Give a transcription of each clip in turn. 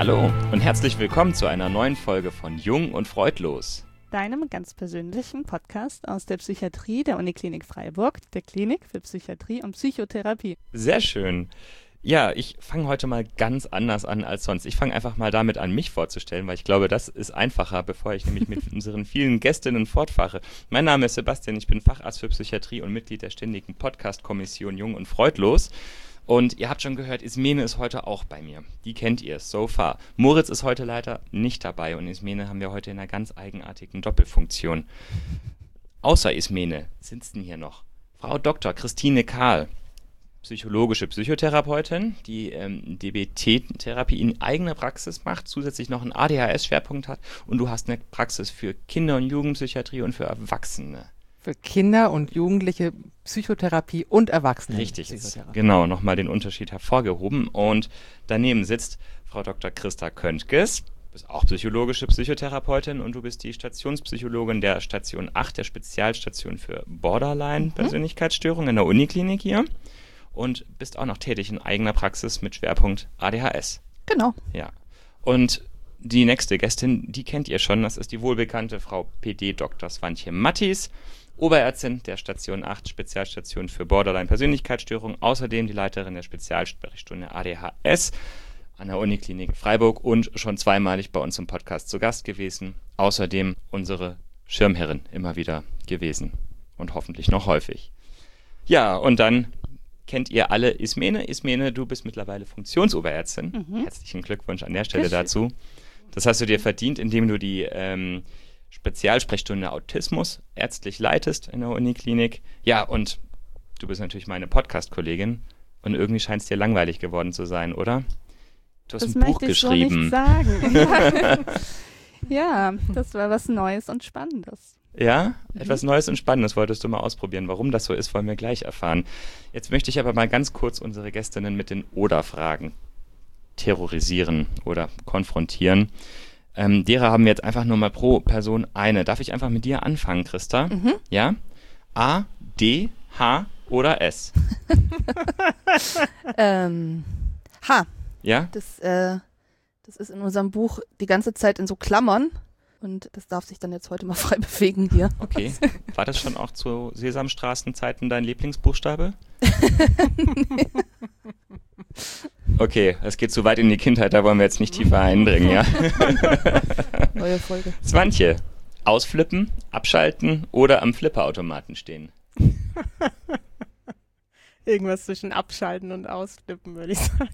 Hallo und herzlich willkommen zu einer neuen Folge von Jung und Freudlos. Deinem ganz persönlichen Podcast aus der Psychiatrie der Uniklinik Freiburg, der Klinik für Psychiatrie und Psychotherapie. Sehr schön. Ja, ich fange heute mal ganz anders an als sonst. Ich fange einfach mal damit an, mich vorzustellen, weil ich glaube, das ist einfacher, bevor ich nämlich mit unseren vielen Gästinnen fortfahre. Mein Name ist Sebastian, ich bin Facharzt für Psychiatrie und Mitglied der ständigen Podcast-Kommission Jung und Freudlos. Und ihr habt schon gehört, Ismene ist heute auch bei mir. Die kennt ihr, so far. Moritz ist heute leider nicht dabei und Ismene haben wir heute in einer ganz eigenartigen Doppelfunktion. Außer Ismene sitzen hier noch Frau Dr. Christine Kahl, psychologische Psychotherapeutin, die DBT-Therapie in eigener Praxis macht, zusätzlich noch einen ADHS-Schwerpunkt hat und du hast eine Praxis für Kinder- und Jugendpsychiatrie und für Erwachsene. Für Kinder und Jugendliche Psychotherapie und Erwachsene. Richtig, genau, nochmal den Unterschied hervorgehoben. Und daneben sitzt Frau Dr. Christa Köntges, du bist auch psychologische Psychotherapeutin und du bist die Stationspsychologin der Station 8, der Spezialstation für Borderline-Persönlichkeitsstörungen in der Uniklinik hier und bist auch noch tätig in eigener Praxis mit Schwerpunkt ADHS. Genau. Ja, und die nächste Gästin, die kennt ihr schon, das ist die wohlbekannte Frau PD Dr. Swantje Mattis, Oberärztin der Station 8, Spezialstation für Borderline-Persönlichkeitsstörung, außerdem die Leiterin der Spezialsprechstunde ADHS an der Uniklinik Freiburg und schon zweimalig bei uns im Podcast zu Gast gewesen. Außerdem unsere Schirmherrin immer wieder gewesen und hoffentlich noch häufig. Ja, und dann kennt ihr alle Ismene. Ismene, du bist mittlerweile Funktionsoberärztin. Herzlichen Glückwunsch an der Stelle dazu. Das hast du dir verdient, indem du die Spezialsprechstunde Autismus ärztlich leitest in der Uniklinik. Ja, und du bist natürlich meine Podcast-Kollegin und irgendwie scheint es dir langweilig geworden zu sein, oder? Du hast Das ein Buch möchte ich geschrieben. So nicht sagen. Ja, das war was Neues und Spannendes. Ja, etwas Neues und Spannendes wolltest du mal ausprobieren. Warum das so ist, wollen wir gleich erfahren. Jetzt möchte ich aber mal ganz kurz unsere Gästinnen mit den Oder-Fragen terrorisieren oder konfrontieren. Derer haben wir jetzt einfach nur mal pro Person eine. Darf ich einfach mit dir anfangen, Christa? Ja? A, D, H oder S? H. Ja? Das ist in unserem Buch die ganze Zeit in so Klammern. Und das darf sich dann jetzt heute mal frei bewegen hier. Okay. War das schon auch zu Sesamstraßenzeiten dein Lieblingsbuchstabe? Okay, es geht zu weit in die Kindheit, da wollen wir jetzt nicht tiefer eindringen, ja? Neue Folge. Swantje, ausflippen, abschalten oder am Flipperautomaten stehen? Irgendwas zwischen Abschalten und Ausflippen, würde ich sagen.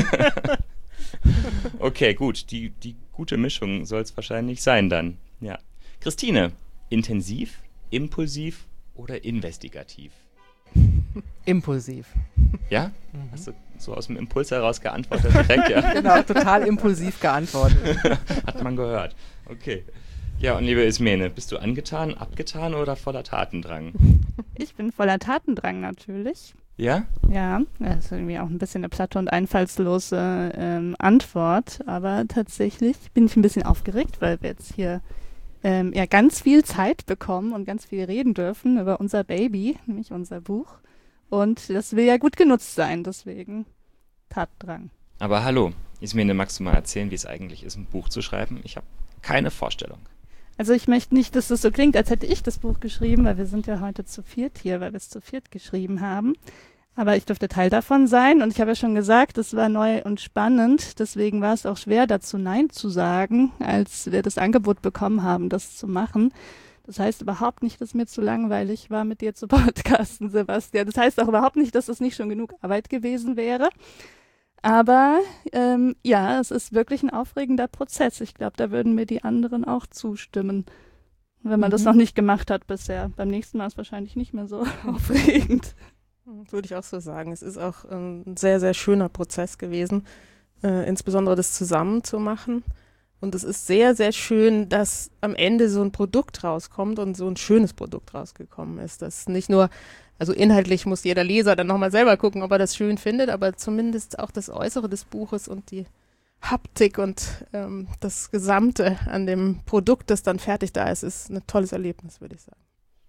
Okay, gut, die gute Mischung soll es wahrscheinlich sein dann. Ja. Christine, intensiv, impulsiv oder investigativ? Impulsiv. Ja? Hast du so aus dem Impuls heraus geantwortet direkt, ja? Genau, total impulsiv geantwortet. Hat man gehört. Okay. Ja, und liebe Ismene, bist du angetan, abgetan oder voller Tatendrang? Ich bin voller Tatendrang natürlich. Ja? Ja, das ist irgendwie auch ein bisschen eine platte und einfallslose Antwort. Aber tatsächlich bin ich ein bisschen aufgeregt, weil wir jetzt hier ja ganz viel Zeit bekommen und ganz viel reden dürfen über unser Baby, nämlich unser Buch. Und das will ja gut genutzt sein, deswegen Tatendrang. Aber hallo, Ismene, magst du mal erzählen, wie es eigentlich ist, ein Buch zu schreiben? Ich habe keine Vorstellung. Also ich möchte nicht, dass das so klingt, als hätte ich das Buch geschrieben, weil wir sind ja heute zu viert hier, weil wir es zu viert geschrieben haben. Aber ich durfte Teil davon sein und ich habe ja schon gesagt, es war neu und spannend. Deswegen war es auch schwer, dazu Nein zu sagen, als wir das Angebot bekommen haben, das zu machen. Das heißt überhaupt nicht, dass mir zu langweilig war, mit dir zu podcasten, Sebastian. Das heißt auch überhaupt nicht, dass es nicht schon genug Arbeit gewesen wäre. Aber ja, es ist wirklich ein aufregender Prozess. Ich glaube, da würden mir die anderen auch zustimmen, wenn man das noch nicht gemacht hat bisher. Beim nächsten Mal ist es wahrscheinlich nicht mehr so aufregend. Würde ich auch so sagen. Es ist auch ein sehr, sehr schöner Prozess gewesen, insbesondere das zusammen zu machen. Und es ist sehr, sehr schön, dass am Ende so ein Produkt rauskommt und so ein schönes Produkt rausgekommen ist. Das nicht nur, also inhaltlich muss jeder Leser dann nochmal selber gucken, ob er das schön findet, aber zumindest auch das Äußere des Buches und die Haptik und das Gesamte an dem Produkt, das dann fertig da ist ein tolles Erlebnis, würde ich sagen.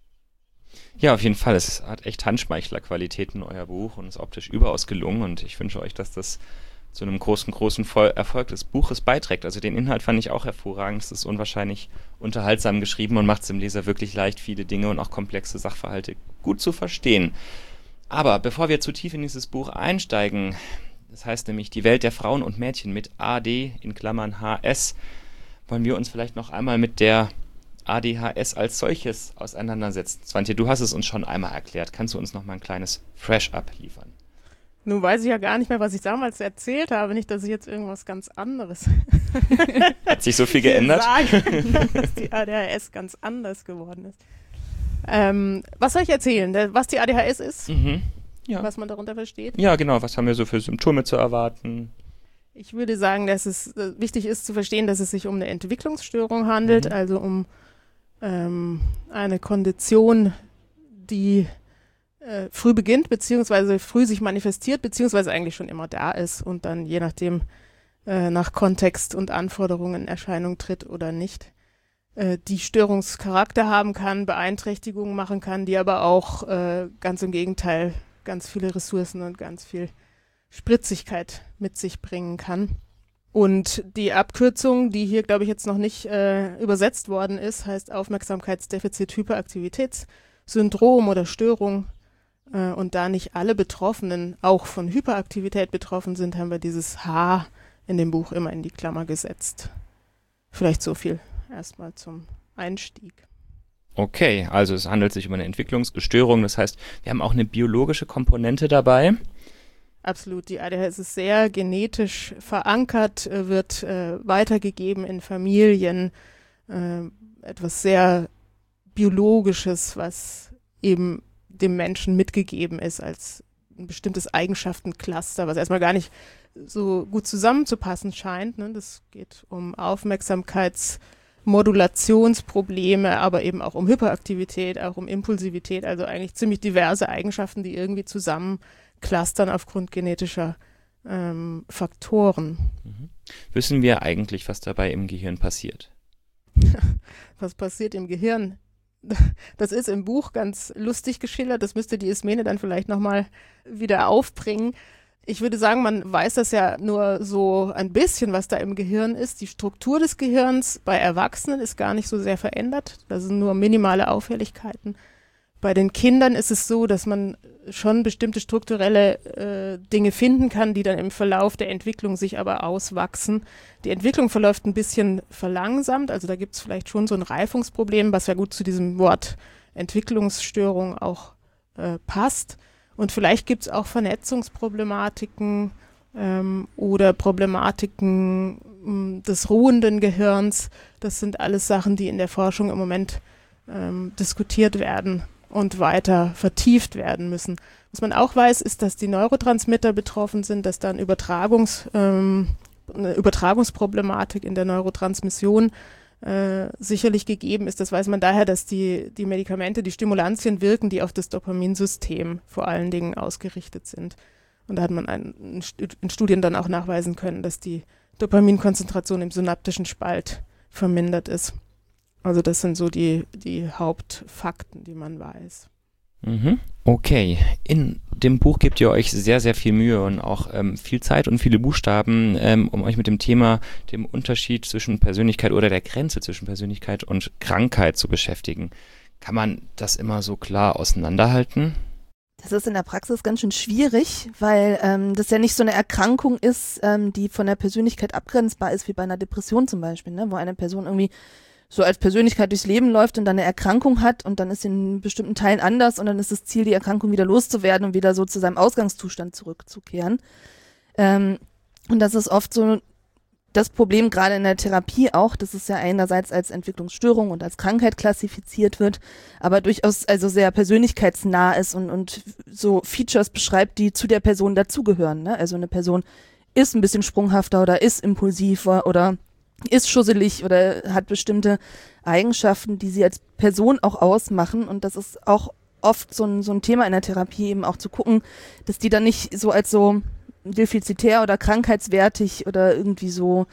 Ja, auf jeden Fall. Es hat echt Handschmeichler-Qualitäten, euer Buch, und ist optisch überaus gelungen. Und ich wünsche euch, dass das zu einem großen Erfolg des Buches beiträgt. Also den Inhalt fand ich auch hervorragend. Es ist unwahrscheinlich unterhaltsam geschrieben und macht es dem Leser wirklich leicht, viele Dinge und auch komplexe Sachverhalte gut zu verstehen. Aber bevor wir zu tief in dieses Buch einsteigen, das heißt nämlich Die Welt der Frauen und Mädchen mit AD in Klammern HS, wollen wir uns vielleicht noch einmal mit der ADHS als solches auseinandersetzen. Swantje, du hast es uns schon einmal erklärt. Kannst du uns noch mal ein kleines Fresh-Up liefern? Nun weiß ich ja gar nicht mehr, was ich damals erzählt habe. Nicht, dass ich jetzt irgendwas ganz anderes Hat sich so viel geändert? Sagen, dass die ADHS ganz anders geworden ist. Was soll ich erzählen? Was die ADHS ist? Ja. Was man darunter versteht? Ja, genau. Was haben wir so für Symptome zu erwarten? Ich würde sagen, dass es wichtig ist zu verstehen, dass es sich um eine Entwicklungsstörung handelt, also um eine Kondition, die früh beginnt, beziehungsweise früh sich manifestiert, beziehungsweise eigentlich schon immer da ist und dann je nachdem nach Kontext und Anforderungen in Erscheinung tritt oder nicht. Die Störungscharakter haben kann, Beeinträchtigungen machen kann, die aber auch ganz im Gegenteil ganz viele Ressourcen und ganz viel Spritzigkeit mit sich bringen kann. Und die Abkürzung, die hier, glaube ich, jetzt noch nicht übersetzt worden ist, heißt Aufmerksamkeitsdefizit-Hyperaktivitätssyndrom oder Störung. Und da nicht alle Betroffenen auch von Hyperaktivität betroffen sind, haben wir dieses H in dem Buch immer in die Klammer gesetzt. Vielleicht so viel erstmal zum Einstieg. Okay, also es handelt sich um eine Entwicklungsstörung. Das heißt, wir haben auch eine biologische Komponente dabei. Absolut, die ADHS ist sehr genetisch verankert, wird weitergegeben in Familien, etwas sehr Biologisches, was eben dem Menschen mitgegeben ist als ein bestimmtes Eigenschaftencluster, was erstmal gar nicht so gut zusammenzupassen scheint. Ne? Das geht um Aufmerksamkeitsmodulationsprobleme, aber eben auch um Hyperaktivität, auch um Impulsivität, also eigentlich ziemlich diverse Eigenschaften, die irgendwie zusammen clustern aufgrund genetischer Faktoren. Wissen wir eigentlich, was dabei im Gehirn passiert? Was passiert im Gehirn? Das ist im Buch ganz lustig geschildert. Das müsste die Ismene dann vielleicht nochmal wieder aufbringen. Ich würde sagen, man weiß das ja nur so ein bisschen, was da im Gehirn ist. Die Struktur des Gehirns bei Erwachsenen ist gar nicht so sehr verändert. Da sind nur minimale Auffälligkeiten. Bei den Kindern ist es so, dass man schon bestimmte strukturelle Dinge finden kann, die dann im Verlauf der Entwicklung sich aber auswachsen. Die Entwicklung verläuft ein bisschen verlangsamt, also da gibt es vielleicht schon so ein Reifungsproblem, was ja gut zu diesem Wort Entwicklungsstörung auch passt. Und vielleicht gibt es auch Vernetzungsproblematiken oder Problematiken des ruhenden Gehirns. Das sind alles Sachen, die in der Forschung im Moment diskutiert werden und weiter vertieft werden müssen. Was man auch weiß, ist, dass die Neurotransmitter betroffen sind, dass da eine Übertragungsproblematik in der Neurotransmission sicherlich gegeben ist. Das weiß man daher, dass die Medikamente, die Stimulantien wirken, die auf das Dopaminsystem vor allen Dingen ausgerichtet sind. Und da hat man in Studien dann auch nachweisen können, dass die Dopaminkonzentration im synaptischen Spalt vermindert ist. Also das sind so die Hauptfakten, die man weiß. Okay, in dem Buch gebt ihr euch sehr, sehr viel Mühe und auch viel Zeit und viele Buchstaben, um euch mit dem Thema, dem Unterschied zwischen Persönlichkeit oder der Grenze zwischen Persönlichkeit und Krankheit zu beschäftigen. Kann man das immer so klar auseinanderhalten? Das ist in der Praxis ganz schön schwierig, weil das ja nicht so eine Erkrankung ist, die von der Persönlichkeit abgrenzbar ist, wie bei einer Depression zum Beispiel, ne? Wo eine Person irgendwie so als Persönlichkeit durchs Leben läuft und dann eine Erkrankung hat und dann ist sie in bestimmten Teilen anders und dann ist das Ziel, die Erkrankung wieder loszuwerden und wieder so zu seinem Ausgangszustand zurückzukehren. Und das ist oft so das Problem, gerade in der Therapie auch, dass es ja einerseits als Entwicklungsstörung und als Krankheit klassifiziert wird, aber durchaus also sehr persönlichkeitsnah ist und so Features beschreibt, die zu der Person dazugehören. Ne? Also eine Person ist ein bisschen sprunghafter oder ist impulsiver oder ist schusselig oder hat bestimmte Eigenschaften, die sie als Person auch ausmachen. Und das ist auch oft so ein Thema in der Therapie, eben auch zu gucken, dass die dann nicht so als so defizitär oder krankheitswertig oder irgendwie so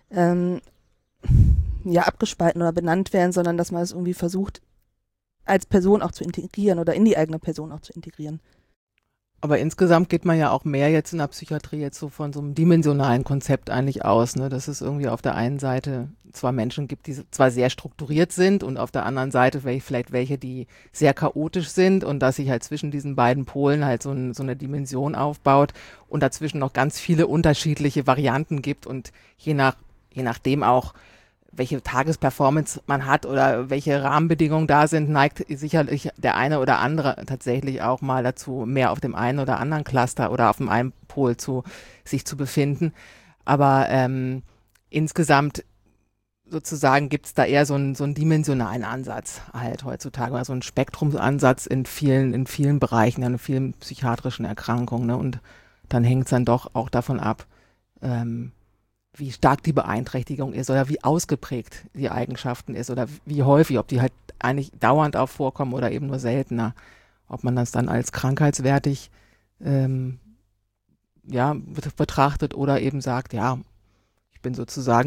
abgespalten oder benannt werden, sondern dass man es irgendwie versucht, als Person auch zu integrieren oder in die eigene Person auch zu integrieren. Aber insgesamt geht man ja auch mehr jetzt in der Psychiatrie jetzt so von so einem dimensionalen Konzept eigentlich aus, ne? Dass es irgendwie auf der einen Seite zwar Menschen gibt, die zwar sehr strukturiert sind und auf der anderen Seite vielleicht welche, die sehr chaotisch sind und dass sich halt zwischen diesen beiden Polen halt so eine Dimension aufbaut und dazwischen noch ganz viele unterschiedliche Varianten gibt und je nachdem auch, welche Tagesperformance man hat oder welche Rahmenbedingungen da sind, neigt sicherlich der eine oder andere tatsächlich auch mal dazu, mehr auf dem einen oder anderen Cluster oder auf dem einen Pol sich zu befinden. Aber insgesamt sozusagen gibt es da eher so einen dimensionalen Ansatz halt heutzutage, also einen Spektrumsansatz in vielen Bereichen, in vielen psychiatrischen Erkrankungen. Ne? Und dann hängt es dann doch auch davon ab, wie stark die Beeinträchtigung ist oder wie ausgeprägt die Eigenschaften ist oder wie häufig, ob die halt eigentlich dauernd auch vorkommen oder eben nur seltener. Ob man das dann als krankheitswertig betrachtet oder eben sagt, ja, ich bin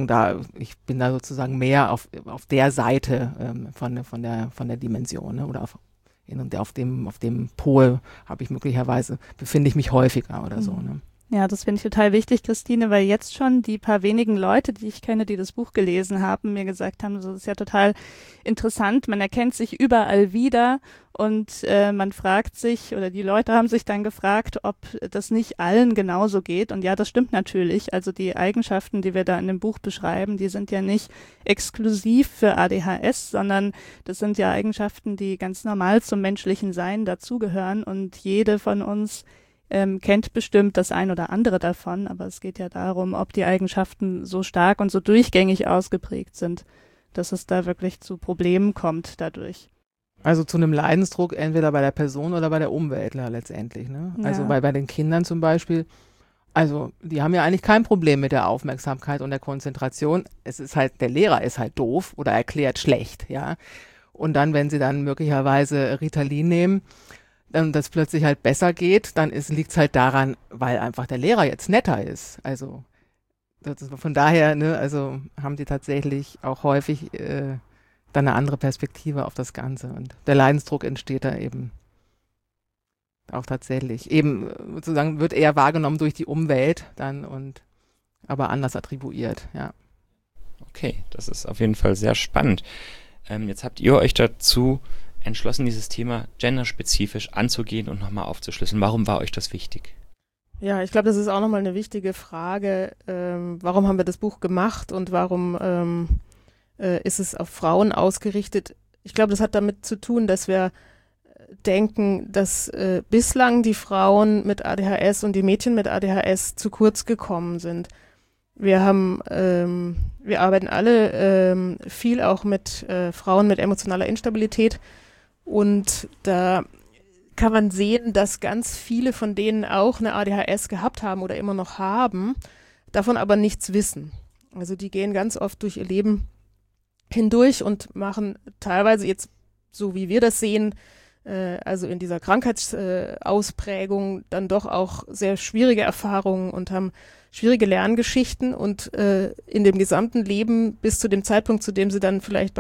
da sozusagen mehr auf der Seite von der Dimension, ne? Oder auf dem Pol befinde ich mich häufiger oder so, ne? Ja, das finde ich total wichtig, Christine, weil jetzt schon die paar wenigen Leute, die ich kenne, die das Buch gelesen haben, mir gesagt haben, so, das ist ja total interessant, man erkennt sich überall wieder und man fragt sich, oder die Leute haben sich dann gefragt, ob das nicht allen genauso geht. Und ja, das stimmt natürlich. Also die Eigenschaften, die wir da in dem Buch beschreiben, die sind ja nicht exklusiv für ADHS, sondern das sind ja Eigenschaften, die ganz normal zum menschlichen Sein dazugehören und jede von uns kennt bestimmt das ein oder andere davon, aber es geht ja darum, ob die Eigenschaften so stark und so durchgängig ausgeprägt sind, dass es da wirklich zu Problemen kommt dadurch. Also zu einem Leidensdruck entweder bei der Person oder bei der Umwelt letztendlich. Ne? Ja. Also bei den Kindern zum Beispiel, also die haben ja eigentlich kein Problem mit der Aufmerksamkeit und der Konzentration. Es ist halt, der Lehrer ist halt doof oder erklärt schlecht, ja. Und dann, wenn sie dann möglicherweise Ritalin nehmen, das plötzlich halt besser geht, dann liegt es halt daran, weil einfach der Lehrer jetzt netter ist. Also von daher, ne, also haben die tatsächlich auch häufig dann eine andere Perspektive auf das Ganze. Und der Leidensdruck entsteht da eben auch tatsächlich. Eben sozusagen wird eher wahrgenommen durch die Umwelt dann aber anders attribuiert, ja. Okay, das ist auf jeden Fall sehr spannend. Jetzt habt ihr euch dazu entschlossen, dieses Thema genderspezifisch anzugehen und nochmal aufzuschlüsseln. Warum war euch das wichtig? Ja, ich glaube, das ist auch nochmal eine wichtige Frage. Warum haben wir das Buch gemacht und warum ist es auf Frauen ausgerichtet? Ich glaube, das hat damit zu tun, dass wir denken, dass bislang die Frauen mit ADHS und die Mädchen mit ADHS zu kurz gekommen sind. Wir arbeiten alle viel auch mit Frauen mit emotionaler Instabilität. Und da kann man sehen, dass ganz viele von denen auch eine ADHS gehabt haben oder immer noch haben, davon aber nichts wissen. Also die gehen ganz oft durch ihr Leben hindurch und machen teilweise jetzt, so wie wir das sehen, also in dieser Krankheitsausprägung dann doch auch sehr schwierige Erfahrungen und haben schwierige Lerngeschichten und in dem gesamten Leben bis zu dem Zeitpunkt, zu dem sie dann vielleicht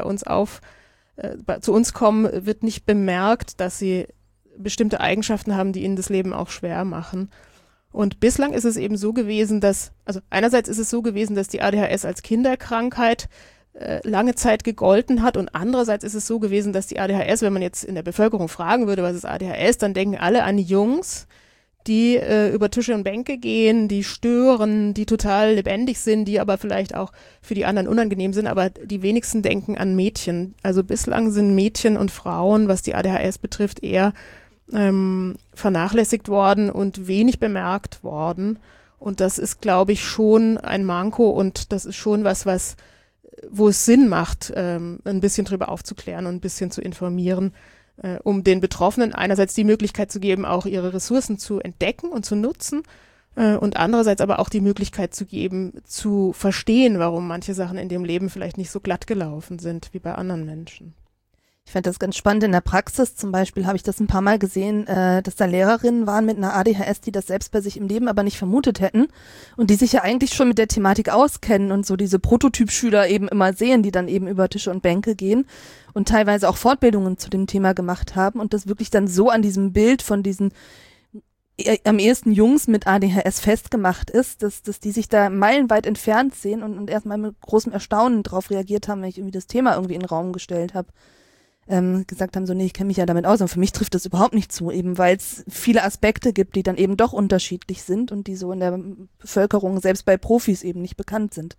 zu uns kommen, wird nicht bemerkt, dass sie bestimmte Eigenschaften haben, die ihnen das Leben auch schwer machen. Und bislang ist es eben so gewesen, einerseits ist es so gewesen, dass die ADHS als Kinderkrankheit lange Zeit gegolten hat und andererseits ist es so gewesen, dass die ADHS, wenn man jetzt in der Bevölkerung fragen würde, was ist ADHS, dann denken alle an Jungs, die über Tische und Bänke gehen, die stören, die total lebendig sind, die aber vielleicht auch für die anderen unangenehm sind, aber die wenigsten denken an Mädchen. Also bislang sind Mädchen und Frauen, was die ADHS betrifft, eher vernachlässigt worden und wenig bemerkt worden. Und das ist, glaube ich, schon ein Manko und das ist schon wo es Sinn macht, ein bisschen drüber aufzuklären und ein bisschen zu informieren, um den Betroffenen einerseits die Möglichkeit zu geben, auch ihre Ressourcen zu entdecken und zu nutzen und andererseits aber auch die Möglichkeit zu geben, zu verstehen, warum manche Sachen in dem Leben vielleicht nicht so glatt gelaufen sind wie bei anderen Menschen. Ich fand das ganz spannend. In der Praxis zum Beispiel habe ich das ein paar Mal gesehen, dass da Lehrerinnen waren mit einer ADHS, die das selbst bei sich im Leben aber nicht vermutet hätten und die sich ja eigentlich schon mit der Thematik auskennen und so diese Prototypschüler eben immer sehen, die dann eben über Tische und Bänke gehen und teilweise auch Fortbildungen zu dem Thema gemacht haben und das wirklich dann so an diesem Bild von diesen am ehesten Jungs mit ADHS festgemacht ist, dass die sich da meilenweit entfernt sehen und erstmal mit großem Erstaunen drauf reagiert haben, wenn ich irgendwie das Thema irgendwie in den Raum gestellt habe. Gesagt haben, so, nee, ich kenne mich ja damit aus, und für mich trifft das überhaupt nicht zu, eben weil es viele Aspekte gibt, die dann eben doch unterschiedlich sind und die so in der Bevölkerung, selbst bei Profis, eben nicht bekannt sind.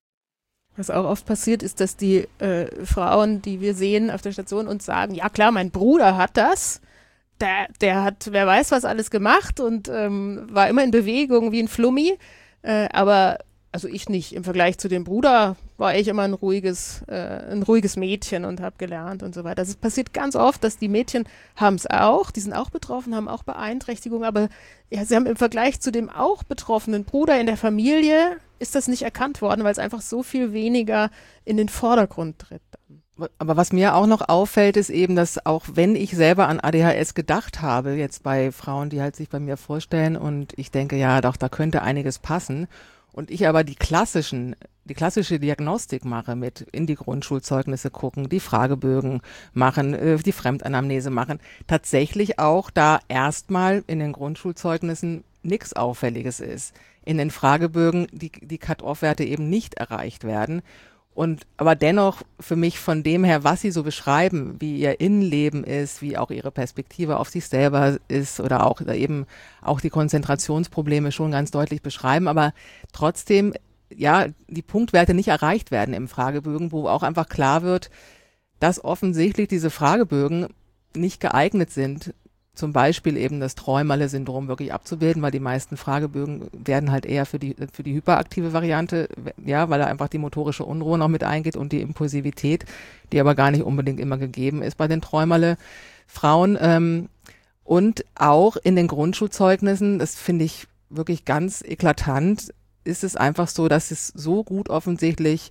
Was auch oft passiert, ist, dass die Frauen, die wir sehen auf der Station, uns sagen, ja klar, mein Bruder hat das, der hat, wer weiß was alles gemacht und war immer in Bewegung wie ein Flummi, aber also ich nicht. Im Vergleich zu dem Bruder war ich immer ein ruhiges Mädchen und habe gelernt und so weiter. Also es passiert ganz oft, dass die Mädchen haben es auch, die sind auch betroffen, haben auch Beeinträchtigungen, aber ja, sie haben im Vergleich zu dem auch betroffenen Bruder in der Familie, ist das nicht erkannt worden, weil es einfach so viel weniger in den Vordergrund tritt. Aber was mir auch noch auffällt, ist eben, dass auch wenn ich selber an ADHS gedacht habe, jetzt bei Frauen, die halt sich bei mir vorstellen und ich denke, ja, doch, da könnte einiges passen, und ich aber die klassische Diagnostik mache, mit in die Grundschulzeugnisse gucken, die Fragebögen machen, die Fremdanamnese machen, tatsächlich auch da erstmal in den Grundschulzeugnissen nichts Auffälliges ist. In den Fragebögen die Cut-off-Werte eben nicht erreicht werden. Und aber dennoch für mich von dem her, was sie so beschreiben, wie ihr Innenleben ist, wie auch ihre Perspektive auf sich selber ist oder auch eben auch die Konzentrationsprobleme schon ganz deutlich beschreiben, aber trotzdem ja die Punktwerte nicht erreicht werden im Fragebögen, wo auch einfach klar wird, dass offensichtlich diese Fragebögen nicht geeignet sind, zum Beispiel eben das Träumerle-Syndrom wirklich abzubilden, weil die meisten Fragebögen werden halt eher für die hyperaktive Variante, ja, weil da einfach die motorische Unruhe noch mit eingeht und die Impulsivität, die aber gar nicht unbedingt immer gegeben ist bei den Träumerle-Frauen. Und auch in den Grundschulzeugnissen, das finde ich wirklich ganz eklatant, ist es einfach so, dass es so gut offensichtlich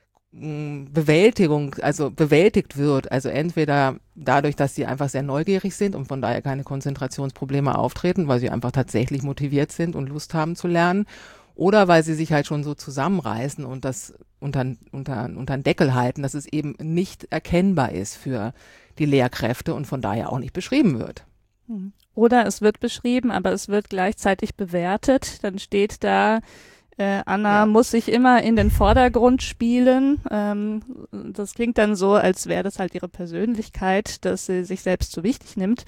bewältigt wird, also entweder dadurch, dass sie einfach sehr neugierig sind und von daher keine Konzentrationsprobleme auftreten, weil sie einfach tatsächlich motiviert sind und Lust haben zu lernen, oder weil sie sich halt schon so zusammenreißen und das unter den Deckel halten, dass es eben nicht erkennbar ist für die Lehrkräfte und von daher auch nicht beschrieben wird. Oder es wird beschrieben, aber es wird gleichzeitig bewertet, dann steht da, Anna muss sich immer in den Vordergrund spielen. Das klingt dann so, als wäre das halt ihre Persönlichkeit, dass sie sich selbst so wichtig nimmt.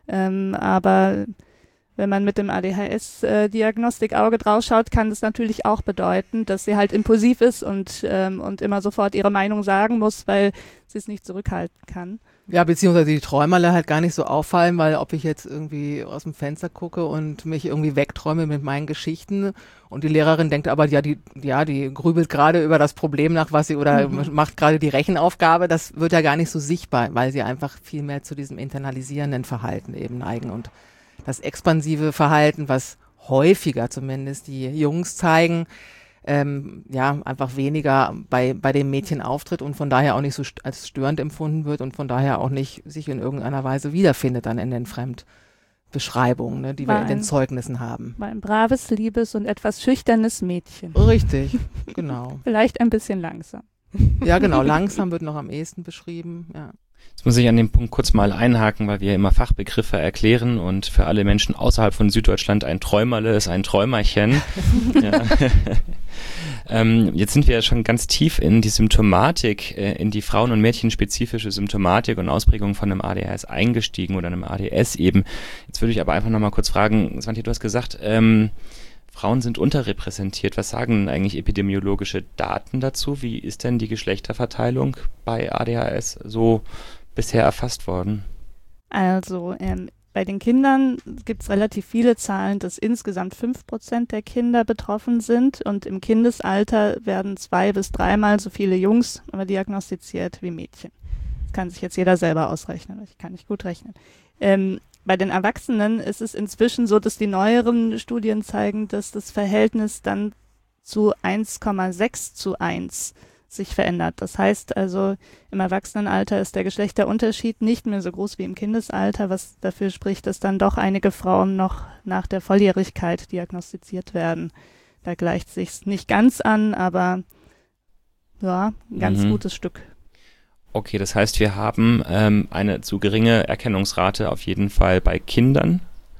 Aber wenn man mit dem ADHS-Diagnostikauge draufschaut, kann das natürlich auch bedeuten, dass sie halt impulsiv ist und immer sofort ihre Meinung sagen muss, weil sie es nicht zurückhalten kann. Ja, beziehungsweise die Träumerle halt gar nicht so auffallen, weil ob ich jetzt irgendwie aus dem Fenster gucke und mich irgendwie wegträume mit meinen Geschichten und die Lehrerin denkt aber, die grübelt gerade über das Problem nach, was sie oder macht gerade die Rechenaufgabe, das wird ja gar nicht so sichtbar, weil sie einfach viel mehr zu diesem internalisierenden Verhalten eben neigen und das expansive Verhalten, was häufiger zumindest die Jungs zeigen, einfach weniger bei den Mädchen auftritt und von daher auch nicht so als störend empfunden wird und von daher auch nicht sich in irgendeiner Weise wiederfindet dann in den Fremdbeschreibungen, ne, die wir in den Zeugnissen haben. War ein braves, liebes und etwas schüchternes Mädchen. Richtig, genau. Vielleicht ein bisschen langsam. Ja, genau, langsam wird noch am ehesten beschrieben, ja. Jetzt muss ich an dem Punkt kurz mal einhaken, weil wir immer Fachbegriffe erklären und für alle Menschen außerhalb von Süddeutschland ein Träumerle ist ein Träumerchen. Jetzt sind wir ja schon ganz tief in die Symptomatik, in die Frauen- und Mädchenspezifische Symptomatik und Ausprägung von einem ADHS eingestiegen oder einem ADS eben. Jetzt würde ich aber einfach nochmal kurz fragen, Svante, du hast gesagt, Frauen sind unterrepräsentiert. Was sagen eigentlich epidemiologische Daten dazu? Wie ist denn die Geschlechterverteilung bei ADHS so bisher erfasst worden? Also bei den Kindern gibt es relativ viele Zahlen, dass insgesamt 5% der Kinder betroffen sind und im Kindesalter werden 2- bis 3-mal so viele Jungs diagnostiziert wie Mädchen. Das kann sich jetzt jeder selber ausrechnen, ich kann nicht gut rechnen. Bei den Erwachsenen ist es inzwischen so, dass die neueren Studien zeigen, dass das Verhältnis dann zu 1,6:1 sich verändert. Das heißt also, im Erwachsenenalter ist der Geschlechterunterschied nicht mehr so groß wie im Kindesalter, was dafür spricht, dass dann doch einige Frauen noch nach der Volljährigkeit diagnostiziert werden. Da gleicht sich's nicht ganz an, aber ja, ein ganz gutes Stück. Okay, das heißt, wir haben eine zu geringe Erkennungsrate auf jeden Fall bei Kindern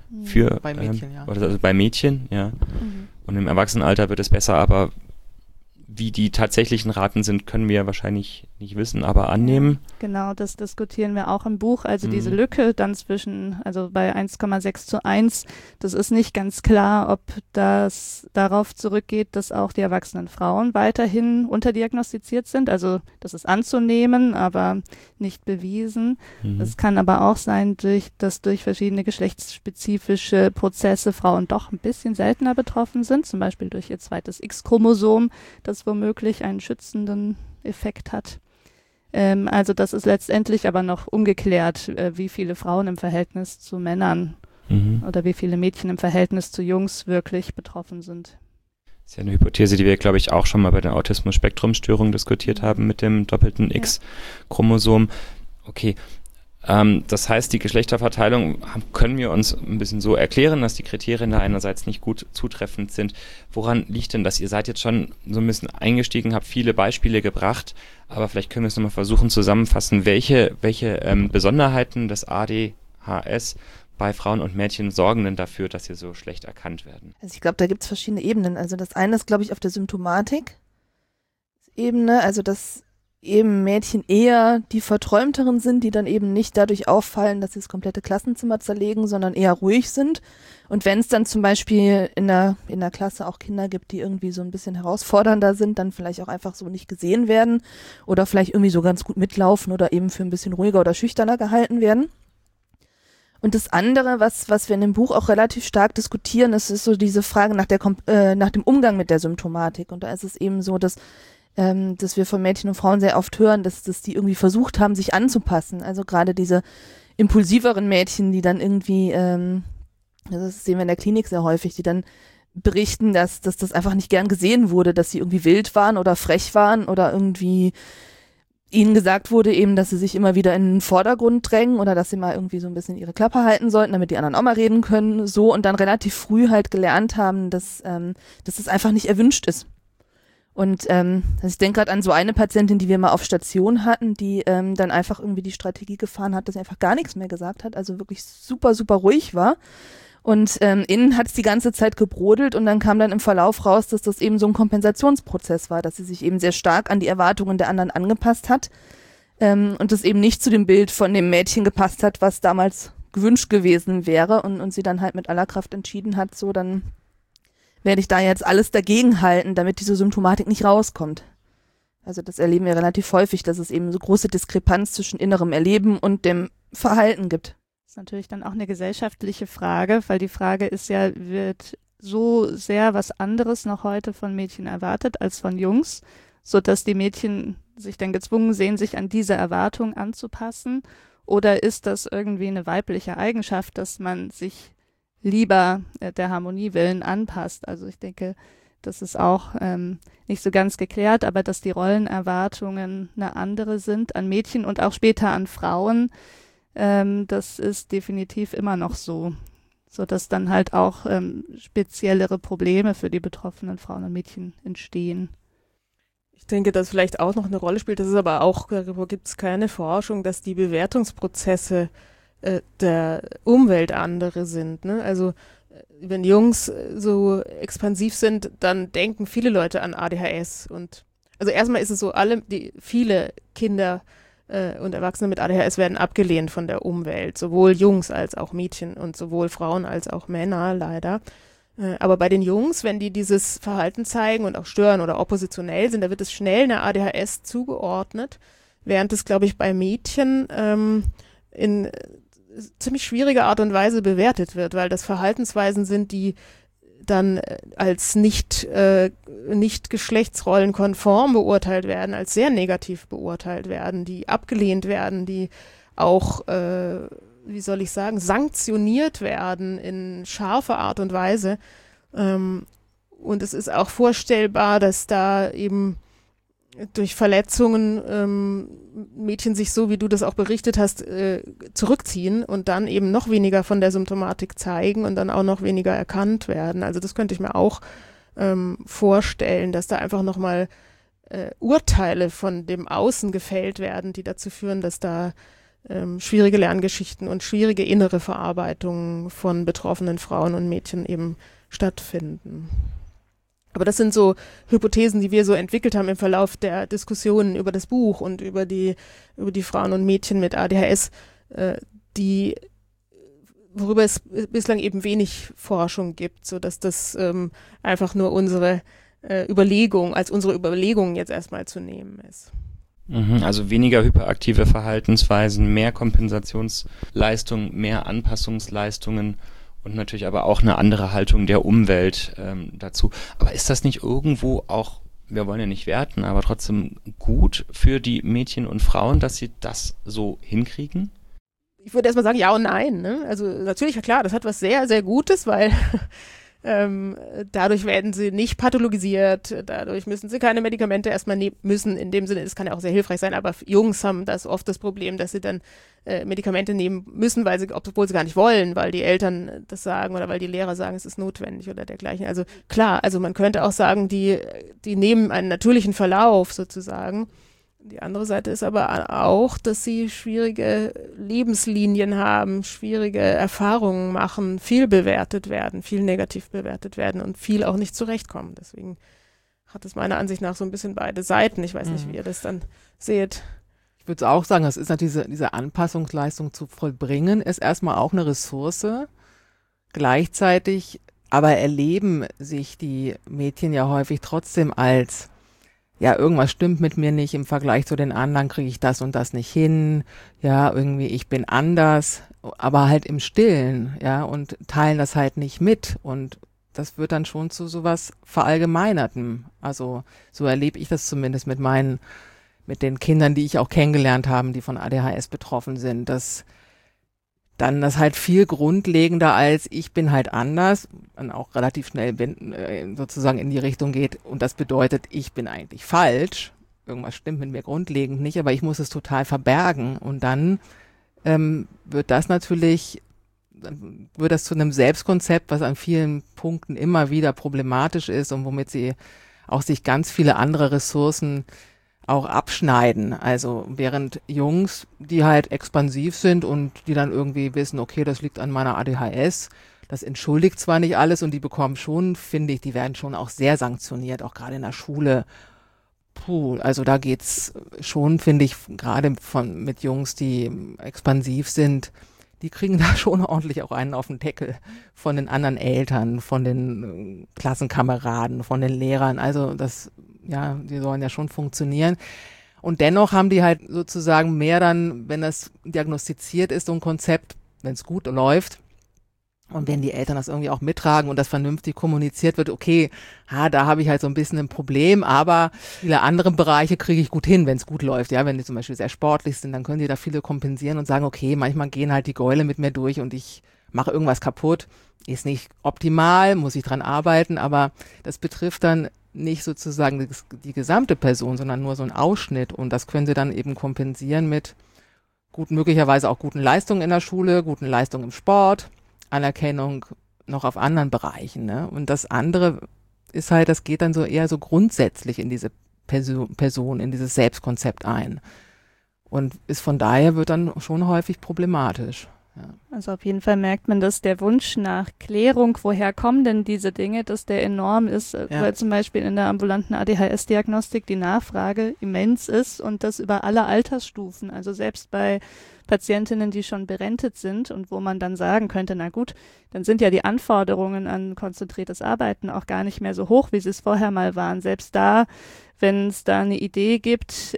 für Bei Mädchen, ja. also bei Mädchen, ja. Und im Erwachsenenalter wird es besser, aber wie die tatsächlichen Raten sind, können wir wahrscheinlich nicht wissen, aber annehmen. Genau, das diskutieren wir auch im Buch. Also diese Lücke dann zwischen, also bei 1,6:1, das ist nicht ganz klar, ob das darauf zurückgeht, dass auch die erwachsenen Frauen weiterhin unterdiagnostiziert sind. Also das ist anzunehmen, aber nicht bewiesen. Es kann aber auch sein, dass durch verschiedene geschlechtsspezifische Prozesse Frauen doch ein bisschen seltener betroffen sind, zum Beispiel durch ihr zweites X-Chromosom, das womöglich einen schützenden Effekt hat. Also das ist letztendlich aber noch ungeklärt, wie viele Frauen im Verhältnis zu Männern oder wie viele Mädchen im Verhältnis zu Jungs wirklich betroffen sind. Das ist ja eine Hypothese, die wir, glaube ich, auch schon mal bei der Autismus-Spektrum-Störung diskutiert haben mit dem doppelten X-Chromosom. Okay. Das heißt, die Geschlechterverteilung können wir uns ein bisschen so erklären, dass die Kriterien da einerseits nicht gut zutreffend sind. Woran liegt denn das? Ihr seid jetzt schon so ein bisschen eingestiegen, habt viele Beispiele gebracht, aber vielleicht können wir es nochmal versuchen zusammenfassen, welche Besonderheiten des ADHS bei Frauen und Mädchen sorgen denn dafür, dass sie so schlecht erkannt werden? Also ich glaube, da gibt es verschiedene Ebenen. Also das eine ist, glaube ich, auf der Symptomatik-Ebene, also dass eben Mädchen eher die Verträumteren sind, die dann eben nicht dadurch auffallen, dass sie das komplette Klassenzimmer zerlegen, sondern eher ruhig sind. Und wenn es dann zum Beispiel in der Klasse auch Kinder gibt, die irgendwie so ein bisschen herausfordernder sind, dann vielleicht auch einfach so nicht gesehen werden oder vielleicht irgendwie so ganz gut mitlaufen oder eben für ein bisschen ruhiger oder schüchterner gehalten werden. Und das andere, was wir in dem Buch auch relativ stark diskutieren, ist so diese Frage nach dem Umgang mit der Symptomatik. Und da ist es eben so, dass wir von Mädchen und Frauen sehr oft hören, dass die irgendwie versucht haben, sich anzupassen. Also gerade diese impulsiveren Mädchen, die dann irgendwie, das sehen wir in der Klinik sehr häufig, die dann berichten, dass das einfach nicht gern gesehen wurde, dass sie irgendwie wild waren oder frech waren oder irgendwie ihnen gesagt wurde eben, dass sie sich immer wieder in den Vordergrund drängen oder dass sie mal irgendwie so ein bisschen ihre Klappe halten sollten, damit die anderen auch mal reden können, so, und dann relativ früh halt gelernt haben, dass das einfach nicht erwünscht ist. Und also ich denke gerade an so eine Patientin, die wir mal auf Station hatten, die dann einfach irgendwie die Strategie gefahren hat, dass sie einfach gar nichts mehr gesagt hat, also wirklich super, super ruhig war. Und innen hat es die ganze Zeit gebrodelt und dann kam dann im Verlauf raus, dass das eben so ein Kompensationsprozess war, dass sie sich eben sehr stark an die Erwartungen der anderen angepasst hat und das eben nicht zu dem Bild von dem Mädchen gepasst hat, was damals gewünscht gewesen wäre und sie dann halt mit aller Kraft entschieden hat, so dann werde ich da jetzt alles dagegen halten, damit diese Symptomatik nicht rauskommt. Also das erleben wir relativ häufig, dass es eben so große Diskrepanz zwischen innerem Erleben und dem Verhalten gibt. Das ist natürlich dann auch eine gesellschaftliche Frage, weil die Frage ist ja, wird so sehr was anderes noch heute von Mädchen erwartet als von Jungs, sodass die Mädchen sich dann gezwungen sehen, sich an diese Erwartung anzupassen? Oder ist das irgendwie eine weibliche Eigenschaft, dass man sich lieber der Harmonie willen anpasst? Also ich denke, das ist auch nicht so ganz geklärt, aber dass die Rollenerwartungen eine andere sind an Mädchen und auch später an Frauen, das ist definitiv immer noch so, sodass dann halt auch speziellere Probleme für die betroffenen Frauen und Mädchen entstehen. Ich denke, dass vielleicht auch noch eine Rolle spielt, das ist aber auch, darüber gibt es keine Forschung, dass die Bewertungsprozesse der Umwelt andere sind. Ne? Also wenn Jungs so expansiv sind, dann denken viele Leute an ADHS. Und also erstmal ist es so, viele Kinder und Erwachsene mit ADHS werden abgelehnt von der Umwelt, sowohl Jungs als auch Mädchen und sowohl Frauen als auch Männer leider. Aber bei den Jungs, wenn die dieses Verhalten zeigen und auch stören oder oppositionell sind, da wird es schnell einer ADHS zugeordnet, während es, glaube ich, bei Mädchen in ziemlich schwierige Art und Weise bewertet wird, weil das Verhaltensweisen sind, die dann als nicht geschlechtsrollenkonform beurteilt werden, als sehr negativ beurteilt werden, die abgelehnt werden, die auch, wie soll ich sagen, sanktioniert werden in scharfer Art und Weise. Und es ist auch vorstellbar, dass da eben durch Verletzungen Mädchen sich so, wie du das auch berichtet hast, zurückziehen und dann eben noch weniger von der Symptomatik zeigen und dann auch noch weniger erkannt werden. Also das könnte ich mir auch vorstellen, dass da einfach nochmal Urteile von dem Außen gefällt werden, die dazu führen, dass da schwierige Lerngeschichten und schwierige innere Verarbeitungen von betroffenen Frauen und Mädchen eben stattfinden. Aber das sind so Hypothesen, die wir so entwickelt haben im Verlauf der Diskussionen über das Buch und über die Frauen und Mädchen mit ADHS, worüber es bislang eben wenig Forschung gibt, sodass das einfach nur unsere Überlegung jetzt erstmal zu nehmen ist. Also weniger hyperaktive Verhaltensweisen, mehr Kompensationsleistungen, mehr Anpassungsleistungen und natürlich aber auch eine andere Haltung der Umwelt dazu. Aber ist das nicht irgendwo auch, wir wollen ja nicht werten, aber trotzdem gut für die Mädchen und Frauen, dass sie das so hinkriegen? Ich würde erstmal sagen, ja und nein. Ne? Also natürlich, ja klar, das hat was sehr, sehr Gutes, weil dadurch werden sie nicht pathologisiert, dadurch müssen sie keine Medikamente erstmal müssen, in dem Sinne, es kann ja auch sehr hilfreich sein, aber Jungs haben das oft das Problem, dass sie dann Medikamente nehmen müssen, obwohl sie gar nicht wollen, weil die Eltern das sagen oder weil die Lehrer sagen, es ist notwendig oder dergleichen. Also klar, also man könnte auch sagen, die nehmen einen natürlichen Verlauf sozusagen. Die andere Seite ist aber auch, dass sie schwierige Lebenslinien haben, schwierige Erfahrungen machen, viel bewertet werden, viel negativ bewertet werden und viel auch nicht zurechtkommen. Deswegen hat es meiner Ansicht nach so ein bisschen beide Seiten. Ich weiß nicht, wie ihr das dann seht. Ich würde auch sagen, das ist natürlich diese Anpassungsleistung zu vollbringen, ist erstmal auch eine Ressource. Gleichzeitig aber erleben sich die Mädchen ja häufig trotzdem als ja, irgendwas stimmt mit mir nicht, im Vergleich zu den anderen kriege ich das und das nicht hin, ja, irgendwie ich bin anders, aber halt im Stillen, ja, und teilen das halt nicht mit und das wird dann schon zu sowas Verallgemeinertem. Also so erlebe ich das zumindest mit den Kindern, die ich auch kennengelernt habe, die von ADHS betroffen sind, dass dann das halt viel grundlegender als ich bin halt anders, dann auch relativ schnell sozusagen in die Richtung geht und das bedeutet, ich bin eigentlich falsch, irgendwas stimmt mit mir grundlegend nicht, aber ich muss es total verbergen und dann wird das zu einem Selbstkonzept, was an vielen Punkten immer wieder problematisch ist und womit sie auch sich ganz viele andere Ressourcen auch abschneiden. Also während Jungs, die halt expansiv sind und die dann irgendwie wissen, okay, das liegt an meiner ADHS, das entschuldigt zwar nicht alles und die bekommen schon, finde ich, die werden schon auch sehr sanktioniert, auch gerade in der Schule. Also da geht's schon, finde ich, gerade mit Jungs, die expansiv sind, die kriegen da schon ordentlich auch einen auf den Deckel von den anderen Eltern, von den Klassenkameraden, von den Lehrern. Also die sollen ja schon funktionieren. Und dennoch haben die halt sozusagen mehr dann, wenn das diagnostiziert ist, so ein Konzept, wenn es gut läuft und wenn die Eltern das irgendwie auch mittragen und das vernünftig kommuniziert wird, okay, da habe ich halt so ein bisschen ein Problem, aber viele andere Bereiche kriege ich gut hin, wenn es gut läuft. Ja, wenn die zum Beispiel sehr sportlich sind, dann können die da viele kompensieren und sagen, okay, manchmal gehen halt die Gäule mit mir durch und ich mache irgendwas kaputt. Ist nicht optimal, muss ich dran arbeiten, aber das betrifft dann nicht sozusagen die gesamte Person, sondern nur so ein Ausschnitt und das können sie dann eben kompensieren mit möglicherweise auch guten Leistungen in der Schule, guten Leistungen im Sport, Anerkennung noch auf anderen Bereichen, ne? Und das andere ist halt, das geht dann so eher so grundsätzlich in diese Person, in dieses Selbstkonzept ein und ist von daher wird dann schon häufig problematisch. Ja. Also auf jeden Fall merkt man, dass der Wunsch nach Klärung, woher kommen denn diese Dinge, dass der enorm ist, weil zum Beispiel in der ambulanten ADHS-Diagnostik die Nachfrage immens ist und das über alle Altersstufen, also selbst bei Patientinnen, die schon berentet sind und wo man dann sagen könnte, na gut, dann sind ja die Anforderungen an konzentriertes Arbeiten auch gar nicht mehr so hoch, wie sie es vorher mal waren. Selbst da, wenn es da eine Idee gibt,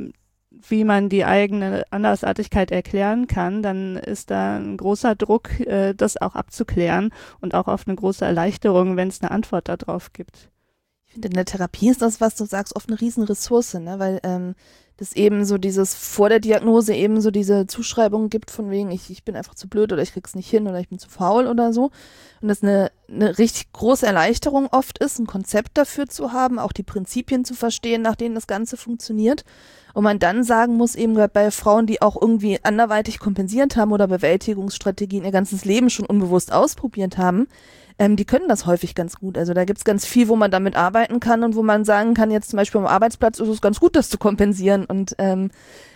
wie man die eigene Andersartigkeit erklären kann, dann ist da ein großer Druck, das auch abzuklären und auch oft eine große Erleichterung, wenn es eine Antwort darauf gibt. Ich finde, in der Therapie ist das, was du sagst, oft eine Riesenressource, ne? Weil das eben so dieses vor der Diagnose eben so diese Zuschreibung gibt von wegen, ich bin einfach zu blöd oder ich krieg's nicht hin oder ich bin zu faul oder so. Und das eine richtig große Erleichterung oft ist, ein Konzept dafür zu haben, auch die Prinzipien zu verstehen, nach denen das Ganze funktioniert. Und man dann sagen muss, eben gerade bei Frauen, die auch irgendwie anderweitig kompensiert haben oder Bewältigungsstrategien ihr ganzes Leben schon unbewusst ausprobiert haben, die können das häufig ganz gut. Also da gibt's ganz viel, wo man damit arbeiten kann und wo man sagen kann, jetzt zum Beispiel am Arbeitsplatz ist es ganz gut, das zu kompensieren. Und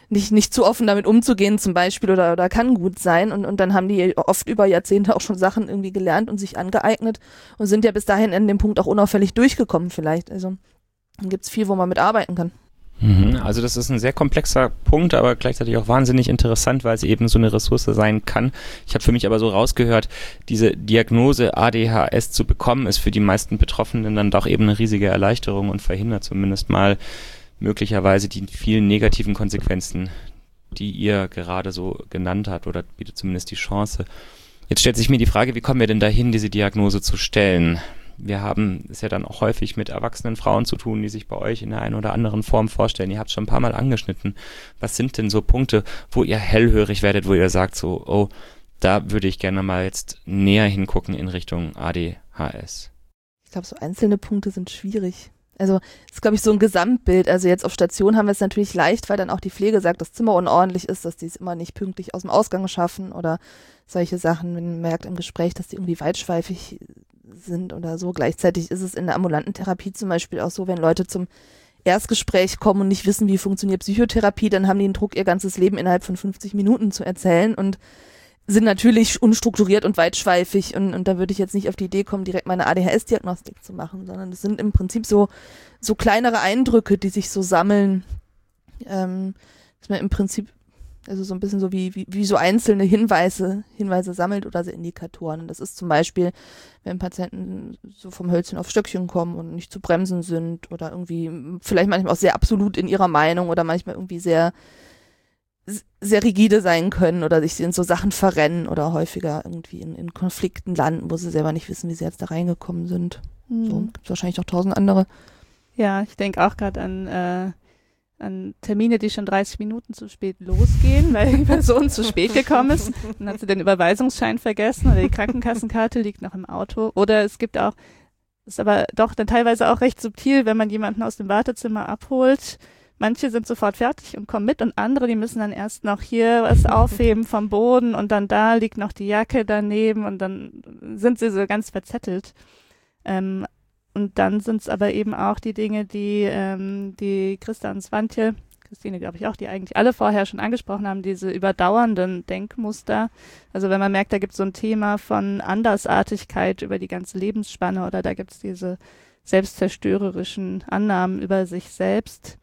nicht zu offen damit umzugehen zum Beispiel oder kann gut sein und dann haben die oft über Jahrzehnte auch schon Sachen irgendwie gelernt und sich angeeignet und sind ja bis dahin an dem Punkt auch unauffällig durchgekommen vielleicht. Also dann gibt's viel, wo man mit arbeiten kann. Also das ist ein sehr komplexer Punkt, aber gleichzeitig auch wahnsinnig interessant, weil es eben so eine Ressource sein kann. Ich habe für mich aber so rausgehört, diese Diagnose ADHS zu bekommen, ist für die meisten Betroffenen dann doch eben eine riesige Erleichterung und verhindert zumindest mal möglicherweise die vielen negativen Konsequenzen, die ihr gerade so genannt habt, oder bietet zumindest die Chance. Jetzt stellt sich mir die Frage, wie kommen wir denn dahin, diese Diagnose zu stellen? Wir haben es ja dann auch häufig mit erwachsenen Frauen zu tun, die sich bei euch in der einen oder anderen Form vorstellen. Ihr habt es schon ein paar Mal angeschnitten. Was sind denn so Punkte, wo ihr hellhörig werdet, wo ihr sagt so, oh, da würde ich gerne mal jetzt näher hingucken in Richtung ADHS? Ich glaube, so einzelne Punkte sind schwierig. Also es ist, glaube ich, so ein Gesamtbild. Also jetzt auf Station haben wir es natürlich leicht, weil dann auch die Pflege sagt, das Zimmer unordentlich ist, dass die es immer nicht pünktlich aus dem Ausgang schaffen oder solche Sachen. Man merkt im Gespräch, dass die irgendwie weitschweifig sind oder so. Gleichzeitig ist es in der ambulanten Therapie zum Beispiel auch so, wenn Leute zum Erstgespräch kommen und nicht wissen, wie funktioniert Psychotherapie, dann haben die den Druck, ihr ganzes Leben innerhalb von 50 Minuten zu erzählen und sind natürlich unstrukturiert und weitschweifig und da würde ich jetzt nicht auf die Idee kommen, direkt mal eine ADHS-Diagnostik zu machen, sondern das sind im Prinzip so kleinere Eindrücke, die sich so sammeln, dass man im Prinzip also so ein bisschen so wie so einzelne Hinweise sammelt oder so Indikatoren. Und das ist zum Beispiel, wenn Patienten so vom Hölzchen auf Stöckchen kommen und nicht zu bremsen sind oder irgendwie vielleicht manchmal auch sehr absolut in ihrer Meinung oder manchmal irgendwie sehr, sehr rigide sein können oder sich in so Sachen verrennen oder häufiger irgendwie in Konflikten landen, wo sie selber nicht wissen, wie sie jetzt da reingekommen sind. So gibt es wahrscheinlich noch 1000 andere. Ja, ich denke auch gerade an Termine, die schon 30 Minuten zu spät losgehen, weil die Person zu spät gekommen ist. Dann hat sie den Überweisungsschein vergessen oder die Krankenkassenkarte liegt noch im Auto. Oder es gibt auch, ist aber doch dann teilweise auch recht subtil, wenn man jemanden aus dem Wartezimmer abholt. Manche sind sofort fertig und kommen mit und andere, die müssen dann erst noch hier was aufheben vom Boden und dann da liegt noch die Jacke daneben und dann sind sie so ganz verzettelt. Und dann sind es aber eben auch die Dinge, die Christa und Swantje, Christine glaube ich auch, die eigentlich alle vorher schon angesprochen haben, diese überdauernden Denkmuster. Also wenn man merkt, da gibt es so ein Thema von Andersartigkeit über die ganze Lebensspanne oder da gibt es diese selbstzerstörerischen Annahmen über sich selbst,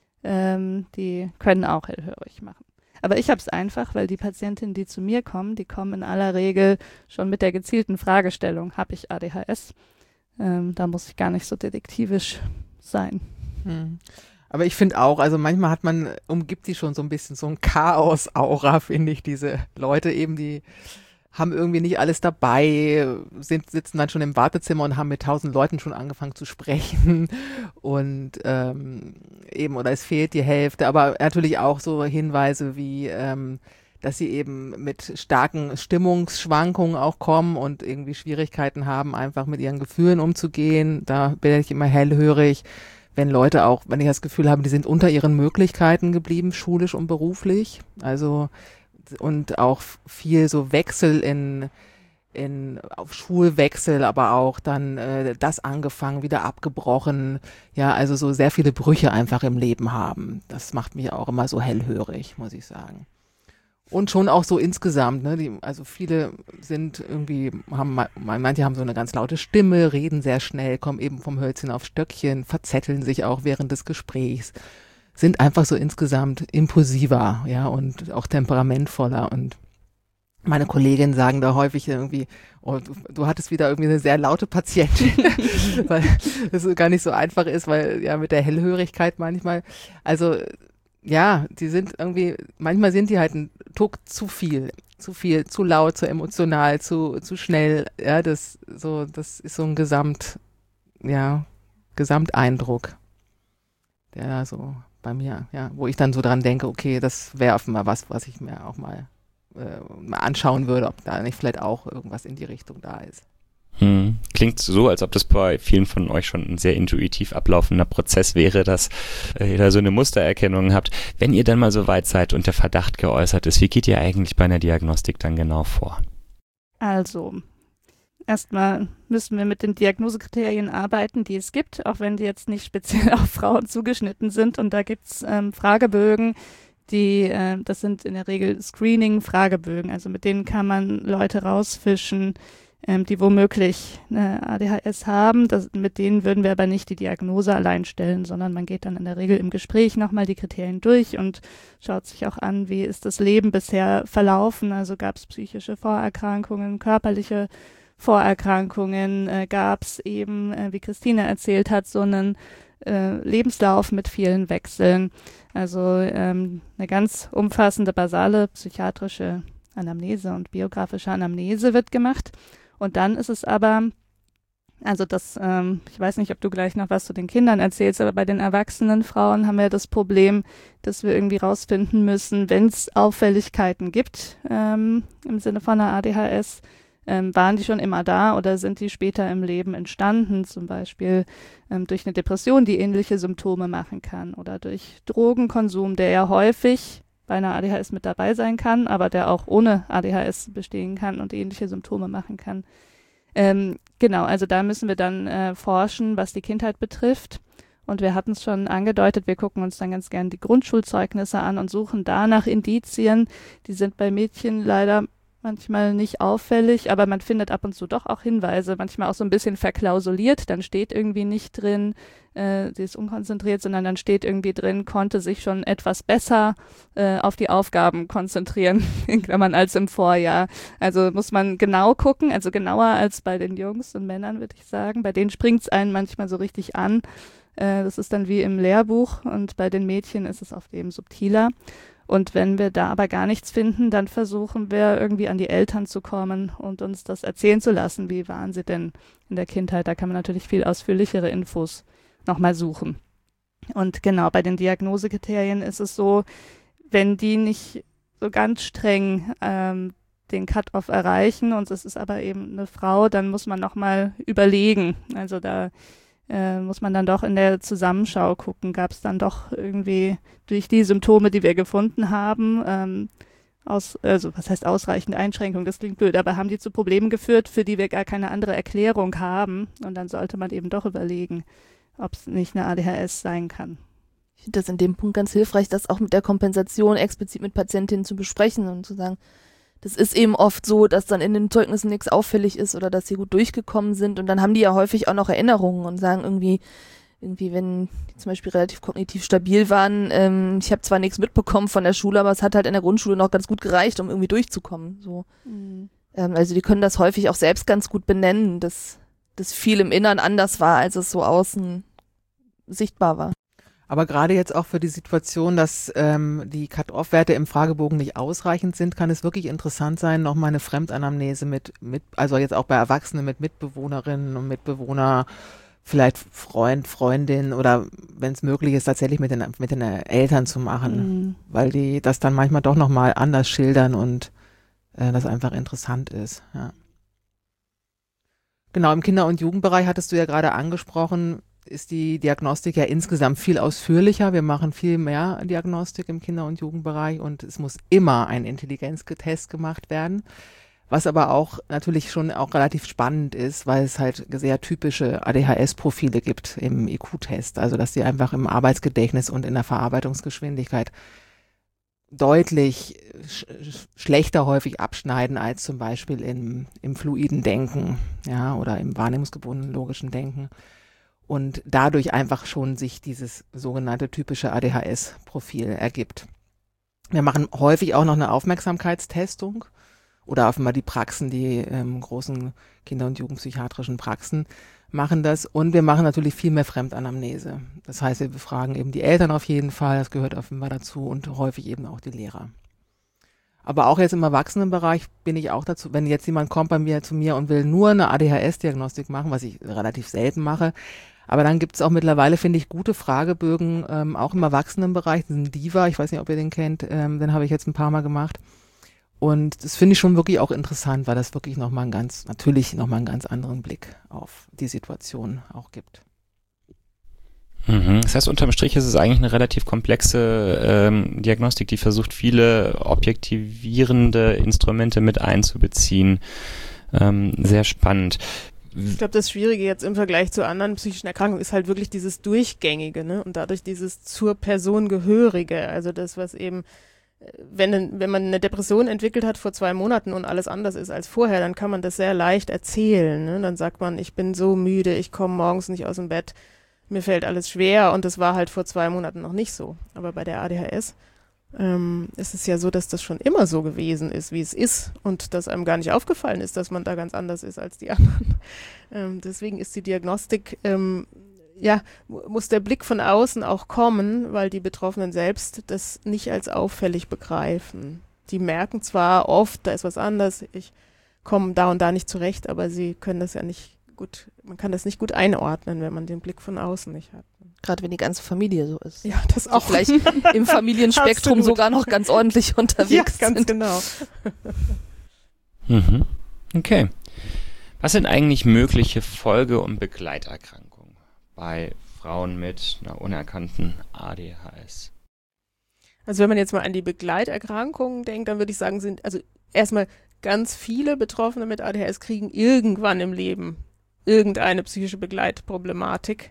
die können auch hellhörig machen. Aber ich habe es einfach, weil die Patientinnen, die zu mir kommen, die kommen in aller Regel schon mit der gezielten Fragestellung, habe ich ADHS? Da muss ich gar nicht so detektivisch sein. Aber ich finde auch, also manchmal umgibt die schon so ein bisschen so ein Chaos-Aura, finde ich, diese Leute eben, die haben irgendwie nicht alles dabei, sitzen dann schon im Wartezimmer und haben mit 1000 Leuten schon angefangen zu sprechen und eben, oder es fehlt die Hälfte, aber natürlich auch so Hinweise wie, dass sie eben mit starken Stimmungsschwankungen auch kommen und irgendwie Schwierigkeiten haben, einfach mit ihren Gefühlen umzugehen. Da bin ich immer hellhörig, wenn Leute auch, wenn ich das Gefühl habe, die sind unter ihren Möglichkeiten geblieben, schulisch und beruflich. Also, und auch viel so Wechsel auf Schulwechsel, aber auch dann das angefangen, wieder abgebrochen. Ja, also so sehr viele Brüche einfach im Leben haben. Das macht mich auch immer so hellhörig, muss ich sagen. Und schon auch so insgesamt, ne, also viele sind irgendwie, manche haben so eine ganz laute Stimme, reden sehr schnell, kommen eben vom Hölzchen auf Stöckchen, verzetteln sich auch während des Gesprächs, sind einfach so insgesamt impulsiver, ja, und auch temperamentvoller. Und meine Kolleginnen sagen da häufig irgendwie, oh, du hattest wieder irgendwie eine sehr laute Patientin, weil das gar nicht so einfach ist, weil ja mit der Hellhörigkeit manchmal, also ja, die sind irgendwie, manchmal sind die halt ein Tuck zu viel, zu laut, zu emotional, zu schnell. Ja, das ist so ein Gesamteindruck, der so bei mir, ja, wo ich dann so dran denke, okay, das wäre mal was ich mir auch mal anschauen würde, ob da nicht vielleicht auch irgendwas in die Richtung da ist. Klingt so, als ob das bei vielen von euch schon ein sehr intuitiv ablaufender Prozess wäre, dass ihr da so eine Mustererkennung habt. Wenn ihr dann mal so weit seid und der Verdacht geäußert ist, wie geht ihr eigentlich bei einer Diagnostik dann genau vor? Also, erstmal müssen wir mit den Diagnosekriterien arbeiten, die es gibt, auch wenn die jetzt nicht speziell auf Frauen zugeschnitten sind. Und da gibt es Fragebögen, das sind in der Regel Screening-Fragebögen, also mit denen kann man Leute rausfischen, die womöglich eine ADHS haben. Mit denen würden wir aber nicht die Diagnose allein stellen, sondern man geht dann in der Regel im Gespräch nochmal die Kriterien durch und schaut sich auch an, wie ist das Leben bisher verlaufen. Also gab es psychische Vorerkrankungen, körperliche Vorerkrankungen, gab es eben, wie Christine erzählt hat, so einen Lebenslauf mit vielen Wechseln. Also eine ganz umfassende basale psychiatrische Anamnese und biografische Anamnese wird gemacht. Und dann ist es aber, also ich weiß nicht, ob du gleich noch was zu den Kindern erzählst, aber bei den erwachsenen Frauen haben wir das Problem, dass wir irgendwie rausfinden müssen, wenn es Auffälligkeiten gibt, im Sinne von einer ADHS, waren die schon immer da oder sind die später im Leben entstanden, zum Beispiel durch eine Depression, die ähnliche Symptome machen kann, oder durch Drogenkonsum, der ja häufig bei einer ADHS mit dabei sein kann, aber der auch ohne ADHS bestehen kann und ähnliche Symptome machen kann. Genau, also da müssen wir dann forschen, was die Kindheit betrifft. Und wir hatten es schon angedeutet, wir gucken uns dann ganz gern die Grundschulzeugnisse an und suchen danach Indizien. Die sind bei Mädchen leider manchmal nicht auffällig, aber man findet ab und zu doch auch Hinweise, manchmal auch so ein bisschen verklausuliert, dann steht irgendwie nicht drin, sie ist unkonzentriert, sondern dann steht irgendwie drin, konnte sich schon etwas besser auf die Aufgaben konzentrieren, in Klammern als im Vorjahr. Also muss man genau gucken, also genauer als bei den Jungs und Männern, würde ich sagen. Bei denen springt es einen manchmal so richtig an. Das ist dann wie im Lehrbuch und bei den Mädchen ist es oft eben subtiler. Und wenn wir da aber gar nichts finden, dann versuchen wir irgendwie an die Eltern zu kommen und uns das erzählen zu lassen. Wie waren sie denn in der Kindheit? Da kann man natürlich viel ausführlichere Infos nochmal suchen. Und genau, bei den Diagnosekriterien ist es so, wenn die nicht so ganz streng den Cut-off erreichen und es ist aber eben eine Frau, dann muss man nochmal überlegen. Also da muss man dann doch in der Zusammenschau gucken, gab es dann doch irgendwie durch die Symptome, die wir gefunden haben, was heißt ausreichende Einschränkungen, das klingt blöd, aber haben die zu Problemen geführt, für die wir gar keine andere Erklärung haben und dann sollte man eben doch überlegen, ob es nicht eine ADHS sein kann. Ich finde das in dem Punkt ganz hilfreich, das auch mit der Kompensation explizit mit Patientinnen zu besprechen und zu sagen, das ist eben oft so, dass dann in den Zeugnissen nichts auffällig ist oder dass sie gut durchgekommen sind und dann haben die ja häufig auch noch Erinnerungen und sagen irgendwie, wenn die zum Beispiel relativ kognitiv stabil waren, ich habe zwar nichts mitbekommen von der Schule, aber es hat halt in der Grundschule noch ganz gut gereicht, um irgendwie durchzukommen. So. Mhm. Also die können das häufig auch selbst ganz gut benennen, dass das viel im Innern anders war, als es so außen sichtbar war. Aber gerade jetzt auch für die Situation, dass die Cut-off-Werte im Fragebogen nicht ausreichend sind, kann es wirklich interessant sein, nochmal eine Fremdanamnese also jetzt auch bei Erwachsenen mit Mitbewohnerinnen und Mitbewohner, vielleicht Freund, Freundin oder wenn es möglich ist, tatsächlich mit den Eltern zu machen, weil die das dann manchmal doch nochmal anders schildern und das einfach interessant ist. Ja. Genau, im Kinder- und Jugendbereich hattest du ja gerade angesprochen, ist die Diagnostik ja insgesamt viel ausführlicher. Wir machen viel mehr Diagnostik im Kinder- und Jugendbereich und es muss immer ein Intelligenztest gemacht werden, was aber auch natürlich schon auch relativ spannend ist, weil es halt sehr typische ADHS-Profile gibt im IQ-Test, also dass die einfach im Arbeitsgedächtnis und in der Verarbeitungsgeschwindigkeit deutlich schlechter häufig abschneiden als zum Beispiel im fluiden Denken, ja, oder im wahrnehmungsgebundenen logischen Denken. Und dadurch einfach schon sich dieses sogenannte typische ADHS-Profil ergibt. Wir machen häufig auch noch eine Aufmerksamkeitstestung oder offenbar die Praxen, die großen Kinder- und Jugendpsychiatrischen Praxen machen das. Und wir machen natürlich viel mehr Fremdanamnese. Das heißt, wir befragen eben die Eltern auf jeden Fall, das gehört offenbar dazu und häufig eben auch die Lehrer. Aber auch jetzt im Erwachsenenbereich bin ich auch dazu, wenn jetzt jemand kommt zu mir und will nur eine ADHS-Diagnostik machen, was ich relativ selten mache, aber dann gibt es auch mittlerweile, finde ich, gute Fragebögen, auch im Erwachsenenbereich, diesen DIVA, ich weiß nicht, ob ihr den kennt, den habe ich jetzt ein paar Mal gemacht. Und das finde ich schon wirklich auch interessant, weil das wirklich nochmal einen ganz anderen Blick auf die Situation auch gibt. Das heißt, unterm Strich ist es eigentlich eine relativ komplexe Diagnostik, die versucht, viele objektivierende Instrumente mit einzubeziehen. Sehr spannend. Ich glaube, das Schwierige jetzt im Vergleich zu anderen psychischen Erkrankungen ist halt wirklich dieses Durchgängige, ne? Und dadurch dieses zur Person Gehörige. Also das, was eben, wenn man eine Depression entwickelt hat vor 2 Monaten und alles anders ist als vorher, dann kann man das sehr leicht erzählen, ne? Dann sagt man, ich bin so müde, ich komme morgens nicht aus dem Bett, mir fällt alles schwer, und das war halt vor 2 Monaten noch nicht so. Aber bei der ADHS ist es ja so, dass das schon immer so gewesen ist, wie es ist, und dass einem gar nicht aufgefallen ist, dass man da ganz anders ist als die anderen. Deswegen ist die Diagnostik, muss der Blick von außen auch kommen, weil die Betroffenen selbst das nicht als auffällig begreifen. Die merken zwar oft, da ist was anders, ich komme da und da nicht zurecht, aber sie können das ja nicht gut, man kann das nicht gut einordnen, wenn man den Blick von außen nicht hat. Gerade wenn die ganze Familie so ist. Ja, das auch. Vielleicht im Familienspektrum sogar noch ganz ordentlich unterwegs ja, ganz sind. Genau. Okay. Was sind eigentlich mögliche Folge- und Begleiterkrankungen bei Frauen mit einer unerkannten ADHS? Also wenn man jetzt mal an die Begleiterkrankungen denkt, dann würde ich sagen, sind also erstmal ganz viele Betroffene mit ADHS kriegen irgendwann im Leben irgendeine psychische Begleitproblematik.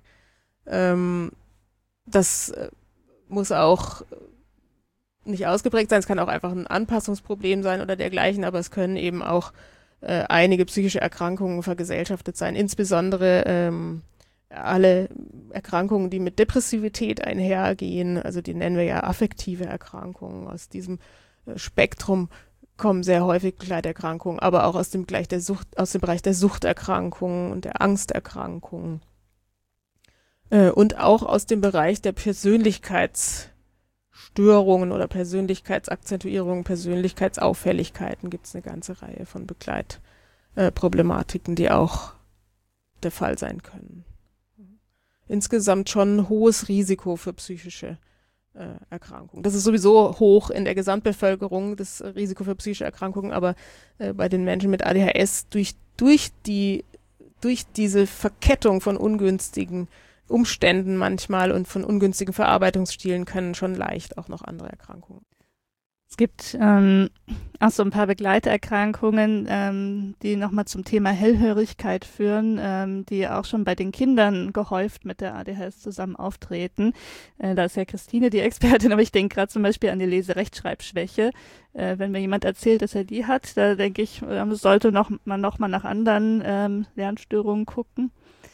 Das muss auch nicht ausgeprägt sein, es kann auch einfach ein Anpassungsproblem sein oder dergleichen, aber es können eben auch einige psychische Erkrankungen vergesellschaftet sein, insbesondere alle Erkrankungen, die mit Depressivität einhergehen, also die nennen wir ja affektive Erkrankungen. Aus diesem Spektrum kommen sehr häufig Begleiterkrankungen, aber auch aus dem Bereich der Suchterkrankungen und der Angsterkrankungen. Und auch aus dem Bereich der Persönlichkeitsstörungen oder Persönlichkeitsakzentuierungen, Persönlichkeitsauffälligkeiten gibt es eine ganze Reihe von Begleitproblematiken, die auch der Fall sein können. Insgesamt schon ein hohes Risiko für psychische Erkrankungen. Das ist sowieso hoch in der Gesamtbevölkerung, das Risiko für psychische Erkrankungen, aber bei den Menschen mit ADHS durch diese Verkettung von ungünstigen Umständen manchmal und von ungünstigen Verarbeitungsstilen können schon leicht auch noch andere Erkrankungen. Es gibt auch so ein paar Begleiterkrankungen, die nochmal zum Thema Hellhörigkeit führen, die auch schon bei den Kindern gehäuft mit der ADHS zusammen auftreten. Da ist ja Christine die Expertin, aber ich denke gerade zum Beispiel an die Leserechtschreibschwäche. Wenn mir jemand erzählt, dass er die hat, da denke ich, sollte man noch mal nach anderen Lernstörungen gucken.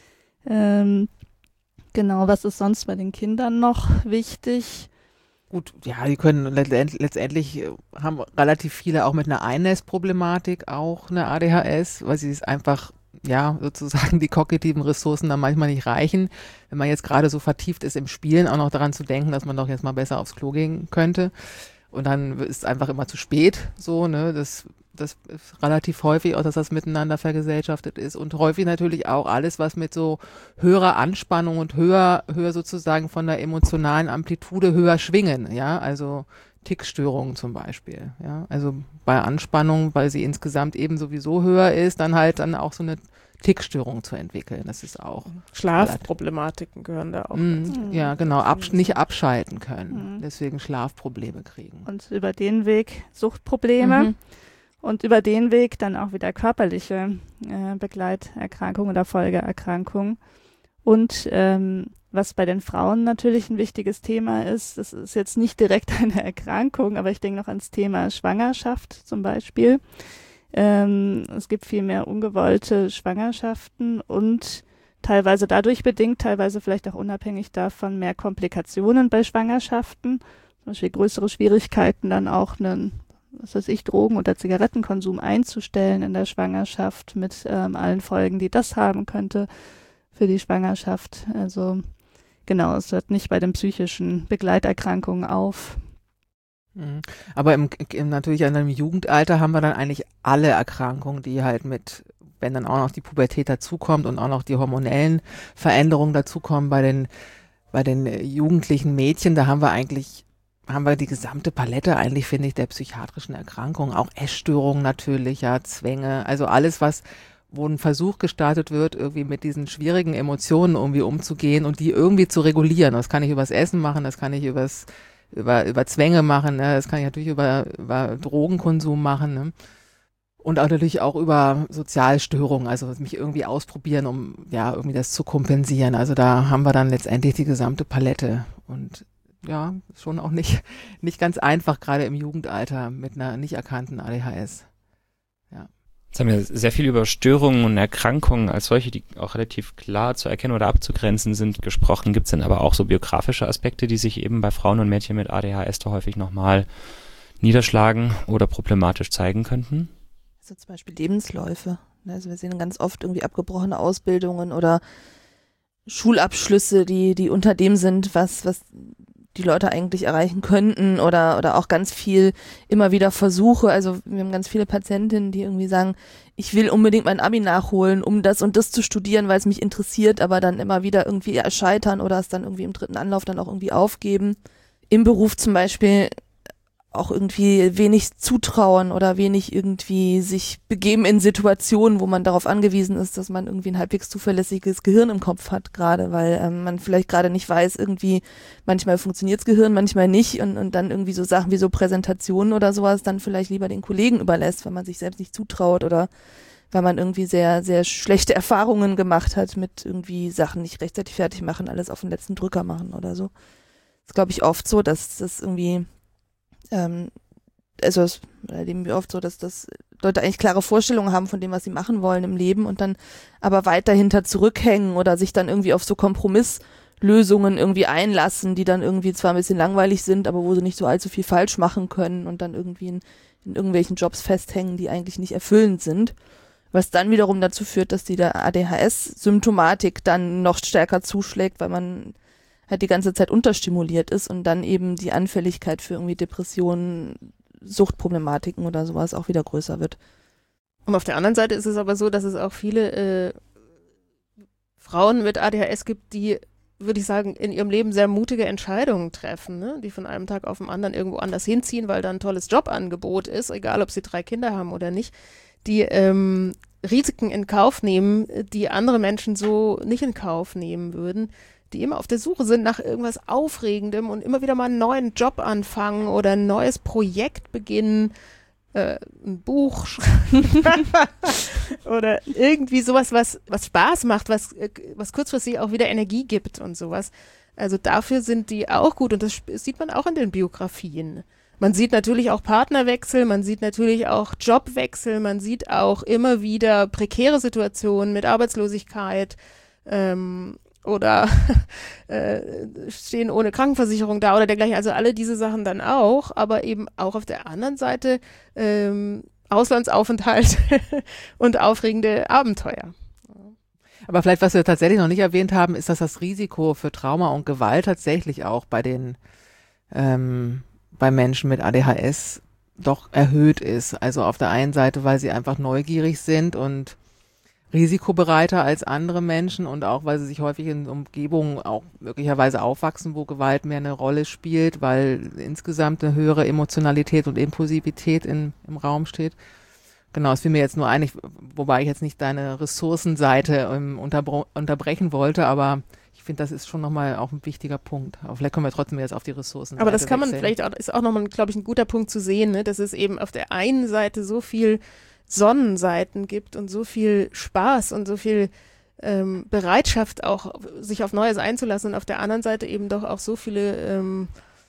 Genau, was ist sonst bei den Kindern noch wichtig? Gut, ja, die können letztendlich haben relativ viele auch mit einer Einnässproblematik auch eine ADHS, weil sie es einfach, ja, sozusagen die kognitiven Ressourcen dann manchmal nicht reichen. Wenn man jetzt gerade so vertieft ist im Spielen, auch noch daran zu denken, dass man doch jetzt mal besser aufs Klo gehen könnte. Und dann ist es einfach immer zu spät, so, ne, das ist relativ häufig auch, dass das miteinander vergesellschaftet ist, und häufig natürlich auch alles, was mit so höherer Anspannung und höher sozusagen von der emotionalen Amplitude höher schwingen, ja, also Tickstörungen zum Beispiel, ja, also bei Anspannung, weil sie insgesamt eben sowieso höher ist, dann auch so eine Tickstörung zu entwickeln, das ist auch. Schlafproblematiken gehören da auch dazu. Ja, genau, nicht abschalten können, deswegen Schlafprobleme kriegen. Und über den Weg Suchtprobleme. Und über den Weg dann auch wieder körperliche Begleiterkrankungen oder Folgeerkrankungen. Und was bei den Frauen natürlich ein wichtiges Thema ist, das ist jetzt nicht direkt eine Erkrankung, aber ich denke noch ans Thema Schwangerschaft zum Beispiel. Es gibt viel mehr ungewollte Schwangerschaften und teilweise dadurch bedingt, teilweise vielleicht auch unabhängig davon mehr Komplikationen bei Schwangerschaften. Zum Beispiel größere Schwierigkeiten dann auch Drogen- oder Zigarettenkonsum einzustellen in der Schwangerschaft mit allen Folgen, die das haben könnte für die Schwangerschaft. Also genau, es hört nicht bei den psychischen Begleiterkrankungen auf. Aber natürlich in einem Jugendalter haben wir dann eigentlich alle Erkrankungen, die halt wenn dann auch noch die Pubertät dazukommt und auch noch die hormonellen Veränderungen dazukommen bei den jugendlichen Mädchen, da haben wir die gesamte Palette eigentlich, finde ich, der psychiatrischen Erkrankungen, auch Essstörungen natürlich, ja, Zwänge, also alles, wo ein Versuch gestartet wird, irgendwie mit diesen schwierigen Emotionen irgendwie umzugehen und die irgendwie zu regulieren. Das kann ich übers Essen machen, das kann ich über Zwänge machen, ne? Das kann ich natürlich über Drogenkonsum machen, ne? Und auch natürlich auch über Sozialstörungen, also mich irgendwie ausprobieren, um ja irgendwie das zu kompensieren. Also da haben wir dann letztendlich die gesamte Palette. Und ja, schon auch nicht ganz einfach, gerade im Jugendalter mit einer nicht erkannten ADHS. Ja. Jetzt haben wir sehr viel über Störungen und Erkrankungen als solche, die auch relativ klar zu erkennen oder abzugrenzen sind, gesprochen. Gibt es denn aber auch so biografische Aspekte, die sich eben bei Frauen und Mädchen mit ADHS da häufig nochmal niederschlagen oder problematisch zeigen könnten? Also zum Beispiel Lebensläufe. Also wir sehen ganz oft irgendwie abgebrochene Ausbildungen oder Schulabschlüsse, die unter dem sind, was die Leute eigentlich erreichen könnten oder auch ganz viel immer wieder Versuche. Also wir haben ganz viele Patientinnen, die irgendwie sagen, ich will unbedingt mein Abi nachholen, um das und das zu studieren, weil es mich interessiert, aber dann immer wieder irgendwie scheitern oder es dann irgendwie im 3. Anlauf dann auch irgendwie aufgeben. Im Beruf zum Beispiel auch irgendwie wenig zutrauen oder wenig irgendwie sich begeben in Situationen, wo man darauf angewiesen ist, dass man irgendwie ein halbwegs zuverlässiges Gehirn im Kopf hat gerade, weil man vielleicht gerade nicht weiß, irgendwie manchmal funktioniert's Gehirn, manchmal nicht und dann irgendwie so Sachen wie so Präsentationen oder sowas dann vielleicht lieber den Kollegen überlässt, wenn man sich selbst nicht zutraut oder weil man irgendwie sehr, sehr schlechte Erfahrungen gemacht hat mit irgendwie Sachen nicht rechtzeitig fertig machen, alles auf den letzten Drücker machen oder so. Das ist, glaube ich, oft so, dass das irgendwie also es erleben wir oft so, dass das Leute eigentlich klare Vorstellungen haben von dem, was sie machen wollen im Leben und dann aber weiter hinter zurückhängen oder sich dann irgendwie auf so Kompromisslösungen irgendwie einlassen, die dann irgendwie zwar ein bisschen langweilig sind, aber wo sie nicht so allzu viel falsch machen können und dann irgendwie in irgendwelchen Jobs festhängen, die eigentlich nicht erfüllend sind. Was dann wiederum dazu führt, dass die der ADHS-Symptomatik dann noch stärker zuschlägt, weil man halt die ganze Zeit unterstimuliert ist und dann eben die Anfälligkeit für irgendwie Depressionen, Suchtproblematiken oder sowas auch wieder größer wird. Und auf der anderen Seite ist es aber so, dass es auch viele Frauen mit ADHS gibt, die, würde ich sagen, in ihrem Leben sehr mutige Entscheidungen treffen, ne? Die von einem Tag auf den anderen irgendwo anders hinziehen, weil da ein tolles Jobangebot ist, egal ob sie 3 Kinder haben oder nicht, die Risiken in Kauf nehmen, die andere Menschen so nicht in Kauf nehmen würden, die immer auf der Suche sind nach irgendwas Aufregendem und immer wieder mal einen neuen Job anfangen oder ein neues Projekt beginnen, ein Buch schreiben oder irgendwie sowas, was Spaß macht, was kurzfristig auch wieder Energie gibt und sowas. Also dafür sind die auch gut und das sieht man auch in den Biografien. Man sieht natürlich auch Partnerwechsel, man sieht natürlich auch Jobwechsel, man sieht auch immer wieder prekäre Situationen mit Arbeitslosigkeit, oder stehen ohne Krankenversicherung da oder dergleichen, also alle diese Sachen dann auch, aber eben auch auf der anderen Seite Auslandsaufenthalt und aufregende Abenteuer. Aber vielleicht, was wir tatsächlich noch nicht erwähnt haben, ist, dass das Risiko für Trauma und Gewalt tatsächlich auch bei Menschen mit ADHS doch erhöht ist. Also auf der einen Seite, weil sie einfach neugierig sind und risikobereiter als andere Menschen und auch, weil sie sich häufig in Umgebungen auch möglicherweise aufwachsen, wo Gewalt mehr eine Rolle spielt, weil insgesamt eine höhere Emotionalität und Impulsivität im Raum steht. Genau, es fiel mir jetzt nur ein, wobei ich jetzt nicht deine Ressourcenseite unterbrechen wollte, aber ich finde, das ist schon nochmal auch ein wichtiger Punkt. Aber vielleicht kommen wir trotzdem jetzt auf die Ressourcenseite. Aber das kann man vielleicht auch, ist auch nochmal, glaube ich, ein guter Punkt zu sehen, ne? Dass es eben auf der einen Seite so viel Sonnenseiten gibt und so viel Spaß und so viel Bereitschaft auch, sich auf Neues einzulassen und auf der anderen Seite eben doch auch so viele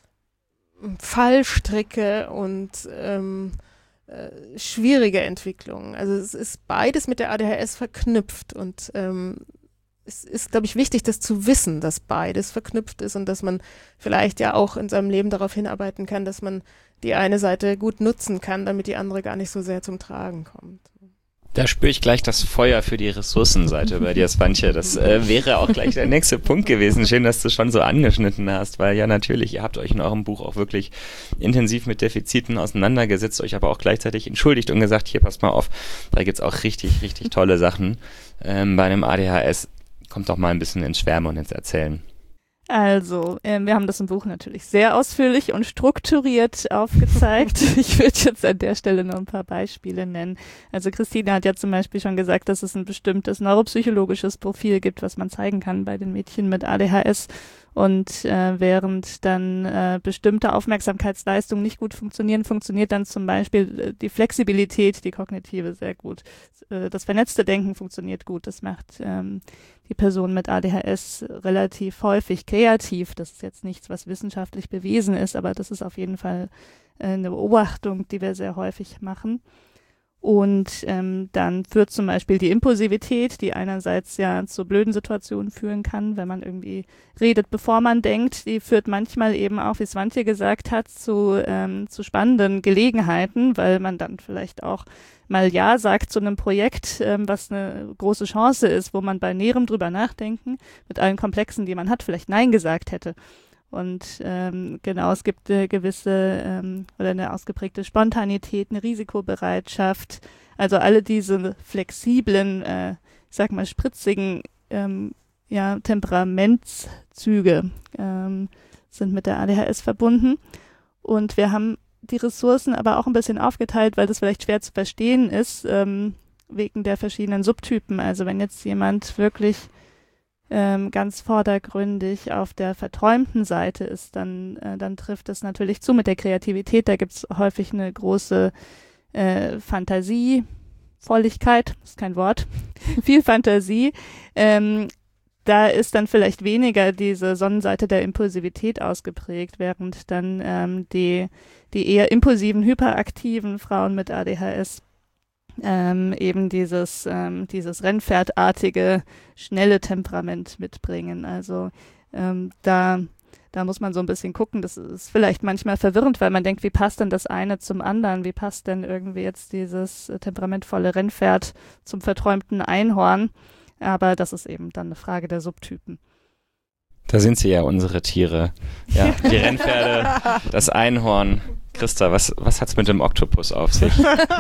Fallstricke und schwierige Entwicklungen. Also es ist beides mit der ADHS verknüpft und es ist, glaube ich, wichtig, das zu wissen, dass beides verknüpft ist und dass man vielleicht ja auch in seinem Leben darauf hinarbeiten kann, dass man die eine Seite gut nutzen kann, damit die andere gar nicht so sehr zum Tragen kommt. Da spüre ich gleich das Feuer für die Ressourcenseite bei dir, Swantje. Das wäre auch gleich der nächste Punkt gewesen. Schön, dass du schon so angeschnitten hast, weil ja natürlich, ihr habt euch in eurem Buch auch wirklich intensiv mit Defiziten auseinandergesetzt, euch aber auch gleichzeitig entschuldigt und gesagt, hier, passt mal auf, da gibt's auch richtig, richtig tolle Sachen bei einem ADHS. Kommt doch mal ein bisschen ins Schwärmen und ins Erzählen. Also, wir haben das im Buch natürlich sehr ausführlich und strukturiert aufgezeigt. Ich würde jetzt an der Stelle noch ein paar Beispiele nennen. Also Christine hat ja zum Beispiel schon gesagt, dass es ein bestimmtes neuropsychologisches Profil gibt, was man zeigen kann bei den Mädchen mit ADHS. Und während dann bestimmte Aufmerksamkeitsleistungen nicht gut funktionieren, funktioniert dann zum Beispiel die Flexibilität, die kognitive, sehr gut. Das vernetzte Denken funktioniert gut. Das macht die Person mit ADHS relativ häufig kreativ. Das ist jetzt nichts, was wissenschaftlich bewiesen ist, aber das ist auf jeden Fall eine Beobachtung, die wir sehr häufig machen. Und dann führt zum Beispiel die Impulsivität, die einerseits ja zu blöden Situationen führen kann, wenn man irgendwie redet, bevor man denkt, die führt manchmal eben auch, wie Swantje gesagt hat, zu spannenden Gelegenheiten, weil man dann vielleicht auch mal Ja sagt zu einem Projekt, was eine große Chance ist, wo man bei näherem drüber nachdenken, mit allen Komplexen, die man hat, vielleicht Nein gesagt hätte. Und genau, es gibt eine gewisse oder eine ausgeprägte Spontanität, eine Risikobereitschaft. Also alle diese flexiblen, ich sag mal spritzigen Temperamentszüge sind mit der ADHS verbunden. Und wir haben die Ressourcen aber auch ein bisschen aufgeteilt, weil das vielleicht schwer zu verstehen ist, wegen der verschiedenen Subtypen. Also wenn jetzt jemand wirklich ganz vordergründig auf der verträumten Seite ist, dann trifft es natürlich zu mit der Kreativität. Da gibt es häufig eine große Fantasievolligkeit, ist kein Wort, viel Fantasie. Da ist dann vielleicht weniger diese Sonnenseite der Impulsivität ausgeprägt, während dann die eher impulsiven, hyperaktiven Frauen mit ADHS eben dieses rennpferdartige, schnelle Temperament mitbringen. Also da muss man so ein bisschen gucken. Das ist vielleicht manchmal verwirrend, weil man denkt, wie passt denn das eine zum anderen? Wie passt denn irgendwie jetzt dieses temperamentvolle Rennpferd zum verträumten Einhorn? Aber das ist eben dann eine Frage der Subtypen. Da sind sie ja, unsere Tiere. Ja, die Rennpferde, das Einhorn. Christa, was hat's mit dem Oktopus auf sich?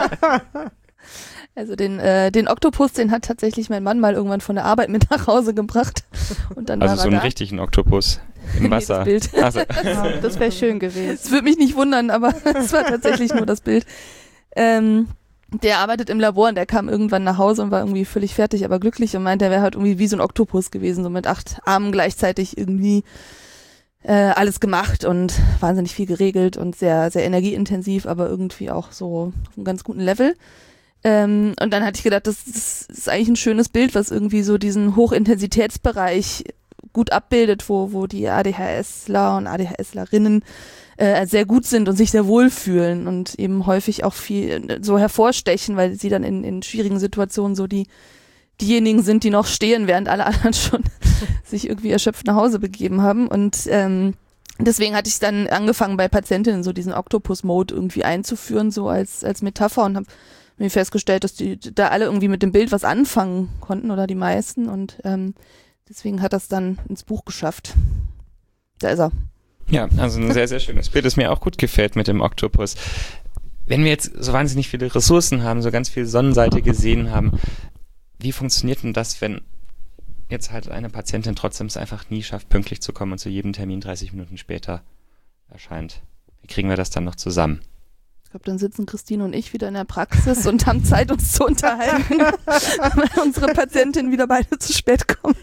Also den Oktopus, den hat tatsächlich mein Mann mal irgendwann von der Arbeit mit nach Hause gebracht. Und dann also war so einen da. richtigen Oktopus im Wasser. Nee, das Bild. Also. Ja, das wäre schön gewesen. Es würde mich nicht wundern, aber es war tatsächlich nur das Bild. Der arbeitet im Labor und der kam irgendwann nach Hause und war irgendwie völlig fertig, aber glücklich und meinte, er wäre halt irgendwie wie so ein Oktopus gewesen, so mit 8 Armen gleichzeitig irgendwie alles gemacht und wahnsinnig viel geregelt und sehr, sehr energieintensiv, aber irgendwie auch so auf einem ganz guten Level. Und dann hatte ich gedacht, das ist eigentlich ein schönes Bild, was irgendwie so diesen Hochintensitätsbereich gut abbildet, wo die ADHSler und ADHSlerinnen sehr gut sind und sich sehr wohlfühlen und eben häufig auch viel so hervorstechen, weil sie dann in schwierigen Situationen so diejenigen sind, die noch stehen, während alle anderen schon sich irgendwie erschöpft nach Hause begeben haben. Und deswegen hatte ich dann angefangen, bei Patientinnen so diesen Octopus-Mode irgendwie einzuführen, so als Metapher, und habe mir festgestellt, dass die da alle irgendwie mit dem Bild was anfangen konnten oder die meisten, und deswegen hat das dann ins Buch geschafft. Da ist er. Ja, also ein sehr, sehr schönes Bild, das mir auch gut gefällt mit dem Oktopus. Wenn wir jetzt so wahnsinnig viele Ressourcen haben, so ganz viel Sonnenseite gesehen haben, wie funktioniert denn das, wenn jetzt halt eine Patientin trotzdem es einfach nie schafft, pünktlich zu kommen und zu jedem Termin 30 Minuten später erscheint? Wie kriegen wir das dann noch zusammen? Ich glaube, dann sitzen Christine und ich wieder in der Praxis und haben Zeit, uns zu unterhalten, weil unsere Patientinnen wieder beide zu spät kommen.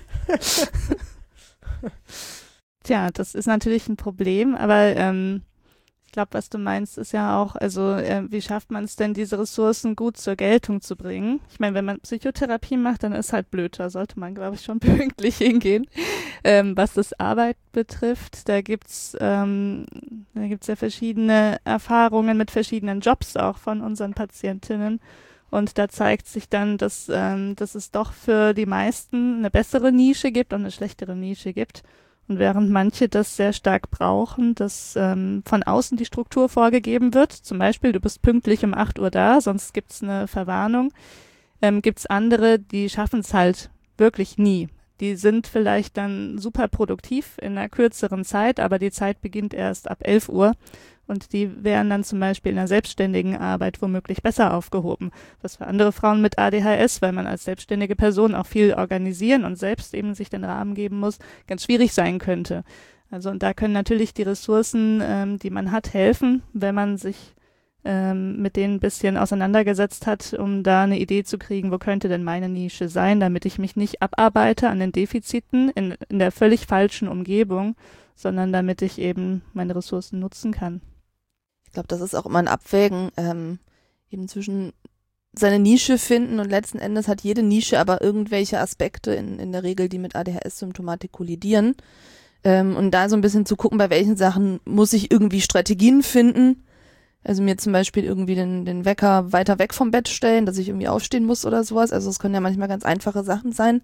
Tja, das ist natürlich ein Problem, aber ich glaube, was du meinst, ist ja auch, also wie schafft man es denn, diese Ressourcen gut zur Geltung zu bringen? Ich meine, wenn man Psychotherapie macht, dann ist halt blöd, da sollte man, glaube ich, schon pünktlich hingehen. Was das Arbeit betrifft, da gibt's ja verschiedene Erfahrungen mit verschiedenen Jobs auch von unseren Patientinnen. Und da zeigt sich dann, dass es doch für die meisten eine bessere Nische gibt und eine schlechtere Nische gibt. Und während manche das sehr stark brauchen, dass von außen die Struktur vorgegeben wird, zum Beispiel, du bist pünktlich um 8 Uhr da, sonst gibt's eine Verwarnung, gibt's andere, die schaffen es halt wirklich nie. Die sind vielleicht dann super produktiv in einer kürzeren Zeit, aber die Zeit beginnt erst ab 11 Uhr. Und die wären dann zum Beispiel in der selbstständigen Arbeit womöglich besser aufgehoben. Was für andere Frauen mit ADHS, weil man als selbstständige Person auch viel organisieren und selbst eben sich den Rahmen geben muss, ganz schwierig sein könnte. Also und da können natürlich die Ressourcen, die man hat, helfen, wenn man sich mit denen ein bisschen auseinandergesetzt hat, um da eine Idee zu kriegen, wo könnte denn meine Nische sein, damit ich mich nicht abarbeite an den Defiziten in der völlig falschen Umgebung, sondern damit ich eben meine Ressourcen nutzen kann. Ich glaube, das ist auch immer ein Abwägen, eben zwischen seine Nische finden und letzten Endes hat jede Nische aber irgendwelche Aspekte in der Regel, die mit ADHS-Symptomatik kollidieren. Und da so ein bisschen zu gucken, bei welchen Sachen muss ich irgendwie Strategien finden. Also mir zum Beispiel irgendwie den Wecker weiter weg vom Bett stellen, dass ich irgendwie aufstehen muss oder sowas. Also es können ja manchmal ganz einfache Sachen sein.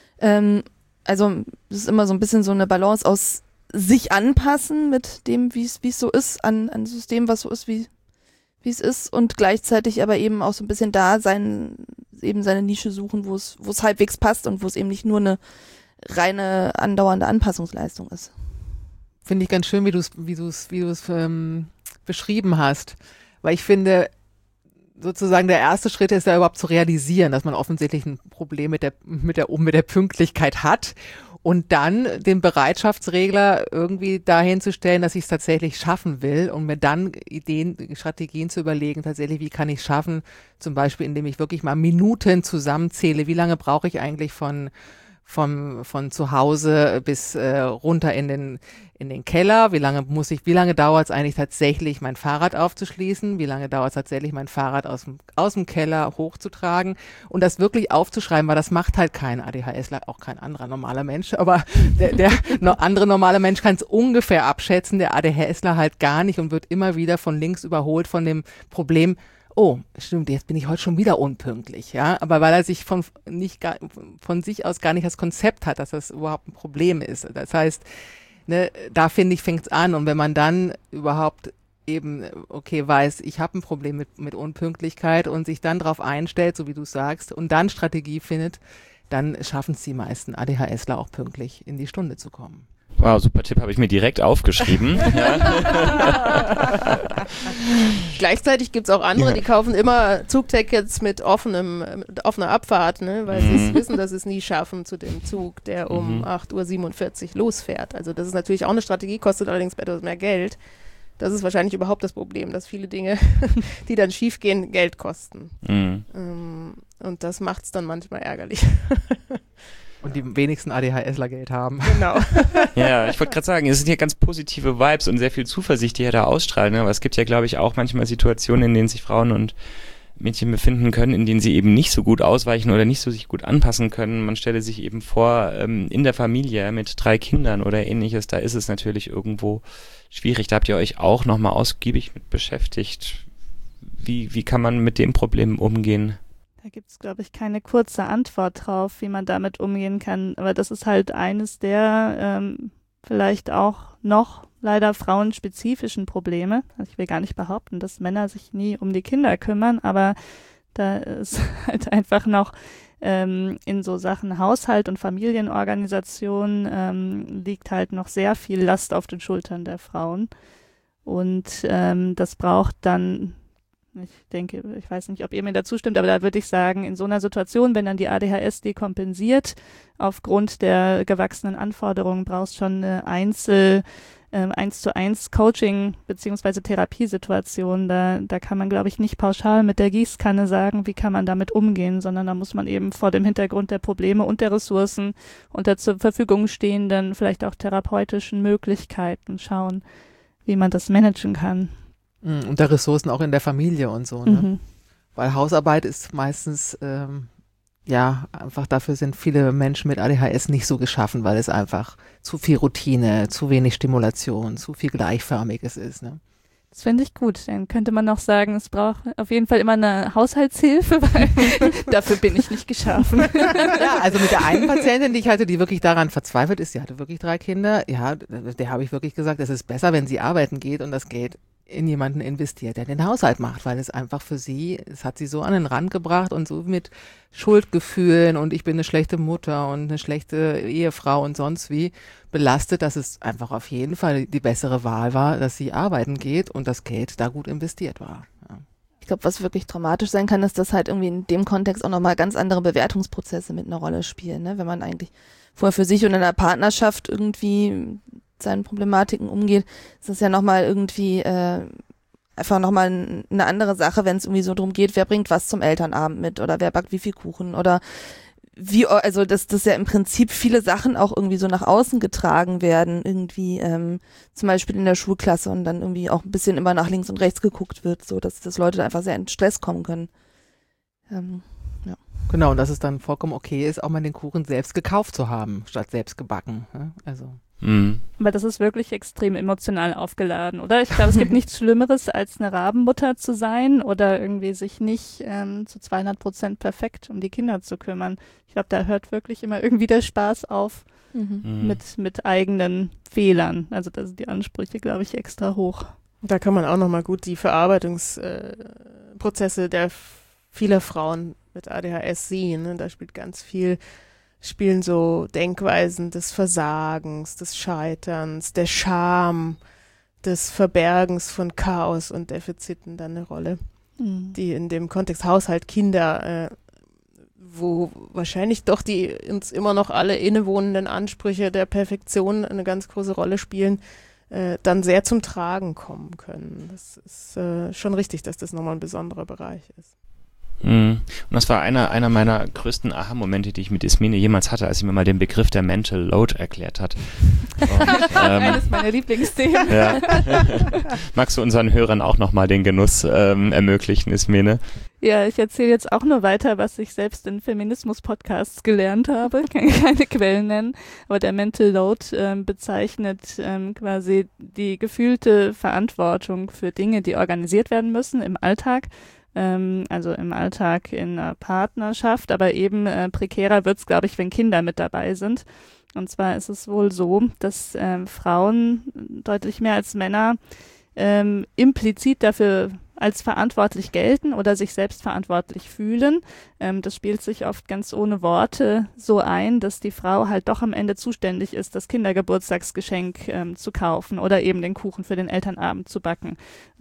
Also es ist immer so ein bisschen so eine Balance aus sich anpassen mit dem, wie es so ist, an ein System, was so ist, wie es ist und gleichzeitig aber eben auch so ein bisschen da sein, eben seine Nische suchen, wo es halbwegs passt und wo es eben nicht nur eine reine andauernde Anpassungsleistung ist. Finde ich ganz schön, wie du es beschrieben hast, weil ich finde, sozusagen der erste Schritt ist ja überhaupt zu realisieren, dass man offensichtlich ein Problem mit der Pünktlichkeit hat und dann den Bereitschaftsregler irgendwie dahin zu stellen, dass ich es tatsächlich schaffen will und mir dann Strategien zu überlegen, tatsächlich, wie kann ich es schaffen, zum Beispiel, indem ich wirklich mal Minuten zusammenzähle, wie lange brauche ich eigentlich von zu Hause bis runter in den Keller, wie lange dauert es eigentlich tatsächlich, mein Fahrrad aufzuschließen, wie lange dauert es tatsächlich, mein Fahrrad aus dem Keller hochzutragen und das wirklich aufzuschreiben, weil das macht halt kein ADHSler, auch kein anderer normaler Mensch, aber der andere normale Mensch kann es ungefähr abschätzen, der ADHSler halt gar nicht und wird immer wieder von links überholt von dem Problem, oh, stimmt, jetzt bin ich heute schon wieder unpünktlich, ja, aber weil er sich von sich aus gar nicht das Konzept hat, dass das überhaupt ein Problem ist. Das heißt, ne, da finde ich, fängt es an und wenn man dann überhaupt eben, okay, weiß, ich habe ein Problem mit Unpünktlichkeit und sich dann darauf einstellt, so wie du sagst, und dann Strategie findet, dann schaffen es die meisten ADHSler auch pünktlich in die Stunde zu kommen. Wow, super Tipp, habe ich mir direkt aufgeschrieben. Ja. Gleichzeitig gibt's auch andere, die kaufen immer Zugtickets mit offener Abfahrt, ne, weil sie wissen, dass sie es nie schaffen zu dem Zug, der um 8:47 Uhr losfährt. Also das ist natürlich auch eine Strategie, kostet allerdings etwas mehr Geld. Das ist wahrscheinlich überhaupt das Problem, dass viele Dinge, die dann schief gehen, Geld kosten. Und das macht's dann manchmal ärgerlich. Und die wenigsten ADHSler Geld haben. Genau. Ja, ich wollte gerade sagen, es sind ja ganz positive Vibes und sehr viel Zuversicht, die ja da ausstrahlen. Ne? Aber es gibt ja, glaube ich, auch manchmal Situationen, in denen sich Frauen und Mädchen befinden können, in denen sie eben nicht so gut ausweichen oder nicht so sich gut anpassen können. Man stelle sich eben vor, in der Familie mit 3 Kindern oder ähnliches, da ist es natürlich irgendwo schwierig. Da habt ihr euch auch nochmal ausgiebig mit beschäftigt. Wie kann man mit dem Problem umgehen? Da gibt es, glaube ich, keine kurze Antwort drauf, wie man damit umgehen kann. Aber das ist halt eines der vielleicht auch noch leider frauenspezifischen Probleme. Also ich will gar nicht behaupten, dass Männer sich nie um die Kinder kümmern, aber da ist halt einfach noch in so Sachen Haushalt und Familienorganisation liegt halt noch sehr viel Last auf den Schultern der Frauen. Und das braucht dann, ich denke, ich weiß nicht, ob ihr mir dazu stimmt, aber da würde ich sagen, in so einer Situation, wenn dann die ADHS dekompensiert, aufgrund der gewachsenen Anforderungen brauchst schon eine 1:1 Coaching beziehungsweise Therapiesituation. Da kann man, glaube ich, nicht pauschal mit der Gießkanne sagen, wie kann man damit umgehen, sondern da muss man eben vor dem Hintergrund der Probleme und der Ressourcen und der zur Verfügung stehenden, vielleicht auch therapeutischen Möglichkeiten schauen, wie man das managen kann. Und der Ressourcen auch in der Familie und so, ne? Weil Hausarbeit ist meistens, einfach dafür sind viele Menschen mit ADHS nicht so geschaffen, weil es einfach zu viel Routine, zu wenig Stimulation, zu viel Gleichförmiges ist, ne? Das finde ich gut. Dann könnte man noch sagen, es braucht auf jeden Fall immer eine Haushaltshilfe, weil dafür bin ich nicht geschaffen. Ja, also mit der einen Patientin, die ich hatte, die wirklich daran verzweifelt ist, die hatte wirklich 3 Kinder, ja, der habe ich wirklich gesagt, es ist besser, wenn sie arbeiten geht und das Geld in jemanden investiert, der den Haushalt macht, weil es einfach für sie, es hat sie so an den Rand gebracht und so mit Schuldgefühlen und ich bin eine schlechte Mutter und eine schlechte Ehefrau und sonst wie belastet, dass es einfach auf jeden Fall die bessere Wahl war, dass sie arbeiten geht und das Geld da gut investiert war. Ja. Ich glaube, was wirklich traumatisch sein kann, ist, dass halt irgendwie in dem Kontext auch nochmal ganz andere Bewertungsprozesse mit einer Rolle spielen, ne? Wenn man eigentlich vorher für sich und in einer Partnerschaft irgendwie seinen Problematiken umgeht, ist das ja nochmal irgendwie einfach nochmal eine andere Sache, wenn es irgendwie so drum geht, wer bringt was zum Elternabend mit oder wer backt wie viel Kuchen oder wie, also dass ja im Prinzip viele Sachen auch irgendwie so nach außen getragen werden, irgendwie zum Beispiel in der Schulklasse und dann irgendwie auch ein bisschen immer nach links und rechts geguckt wird, so dass Leute da einfach sehr in Stress kommen können. Ja. Genau, und dass es dann vollkommen okay ist, auch mal den Kuchen selbst gekauft zu haben, statt selbst gebacken. Ne? Also. Aber das ist wirklich extrem emotional aufgeladen, oder? Ich glaube, es gibt nichts Schlimmeres, als eine Rabenmutter zu sein oder irgendwie sich nicht zu 200% perfekt um die Kinder zu kümmern. Ich glaube, da hört wirklich immer irgendwie der Spaß auf mit eigenen Fehlern. Also da sind die Ansprüche, glaube ich, extra hoch. Da kann man auch nochmal gut die Verarbeitungsprozesse der vieler Frauen mit ADHS sehen. Ne? Da spielen so Denkweisen des Versagens, des Scheiterns, der Scham, des Verbergens von Chaos und Defiziten dann eine Rolle, die in dem Kontext Haushalt, Kinder, wo wahrscheinlich doch die uns immer noch alle innewohnenden Ansprüche der Perfektion eine ganz große Rolle spielen, dann sehr zum Tragen kommen können. Das ist schon richtig, dass das nochmal ein besonderer Bereich ist. Und das war einer meiner größten Aha-Momente, die ich mit Ismene jemals hatte, als sie mir mal den Begriff der Mental Load erklärt hat. Und, Eines meiner Lieblingsthemen. Ja. Magst du unseren Hörern auch nochmal den Genuss ermöglichen, Ismene? Ja, ich erzähle jetzt auch nur weiter, was ich selbst in Feminismus-Podcasts gelernt habe. Ich kann keine Quellen nennen, aber der Mental Load bezeichnet quasi die gefühlte Verantwortung für Dinge, die organisiert werden müssen im Alltag. Also im Alltag in einer Partnerschaft, aber eben prekärer wird's, glaube ich, wenn Kinder mit dabei sind. Und zwar ist es wohl so, dass Frauen deutlich mehr als Männer implizit dafür als verantwortlich gelten oder sich selbst verantwortlich fühlen. Das spielt sich oft ganz ohne Worte so ein, dass die Frau halt doch am Ende zuständig ist, das Kindergeburtstagsgeschenk zu kaufen oder eben den Kuchen für den Elternabend zu backen.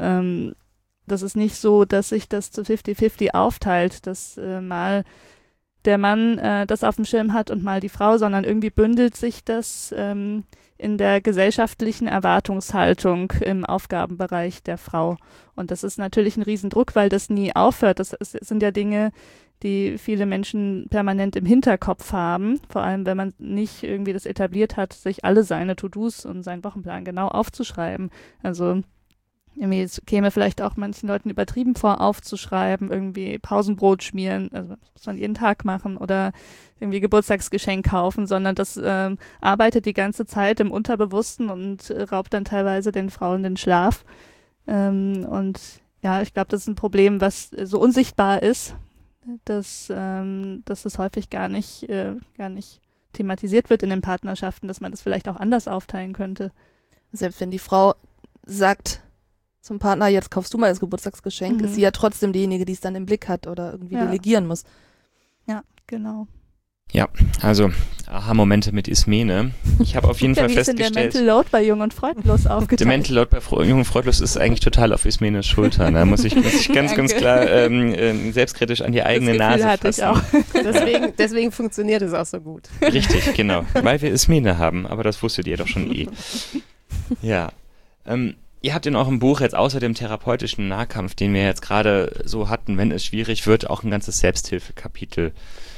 Das ist nicht so, dass sich das zu 50-50 aufteilt, dass mal der Mann das auf dem Schirm hat und mal die Frau, sondern irgendwie bündelt sich das in der gesellschaftlichen Erwartungshaltung im Aufgabenbereich der Frau. Und das ist natürlich ein Riesendruck, weil das nie aufhört. Das sind ja Dinge, die viele Menschen permanent im Hinterkopf haben, vor allem wenn man nicht irgendwie das etabliert hat, sich alle seine To-Dos und seinen Wochenplan genau aufzuschreiben. Also irgendwie, es käme vielleicht auch manchen Leuten übertrieben vor, aufzuschreiben, irgendwie Pausenbrot schmieren, also das muss man jeden Tag machen oder irgendwie Geburtstagsgeschenk kaufen, sondern das arbeitet die ganze Zeit im Unterbewussten und raubt dann teilweise den Frauen den Schlaf. Und ja, ich glaube, das ist ein Problem, was so unsichtbar ist, dass es häufig gar nicht thematisiert wird in den Partnerschaften, dass man das vielleicht auch anders aufteilen könnte. Selbst wenn die Frau sagt zum Partner, jetzt kaufst du mal das Geburtstagsgeschenk, ist sie ja trotzdem diejenige, die es dann im Blick hat oder irgendwie delegieren muss. Ja, genau. Ja, also Aha-Momente mit Ismene. Ich habe auf jeden Fall festgestellt... Wie ist denn der Mental Load bei Jung und Freudlos aufgeteilt? Der Mental Load bei Jung und Freudlos ist eigentlich total auf Ismenes Schultern. Da muss ich ganz klar selbstkritisch an die eigene Nase fassen. Das Gefühl hatte ich auch. Deswegen funktioniert es auch so gut. Richtig, genau. Weil wir Ismene haben, aber das wusstet ihr doch schon eh. Ja, ihr habt in eurem Buch jetzt außer dem therapeutischen Nahkampf, den wir jetzt gerade so hatten, wenn es schwierig wird, auch ein ganzes Selbsthilfekapitel.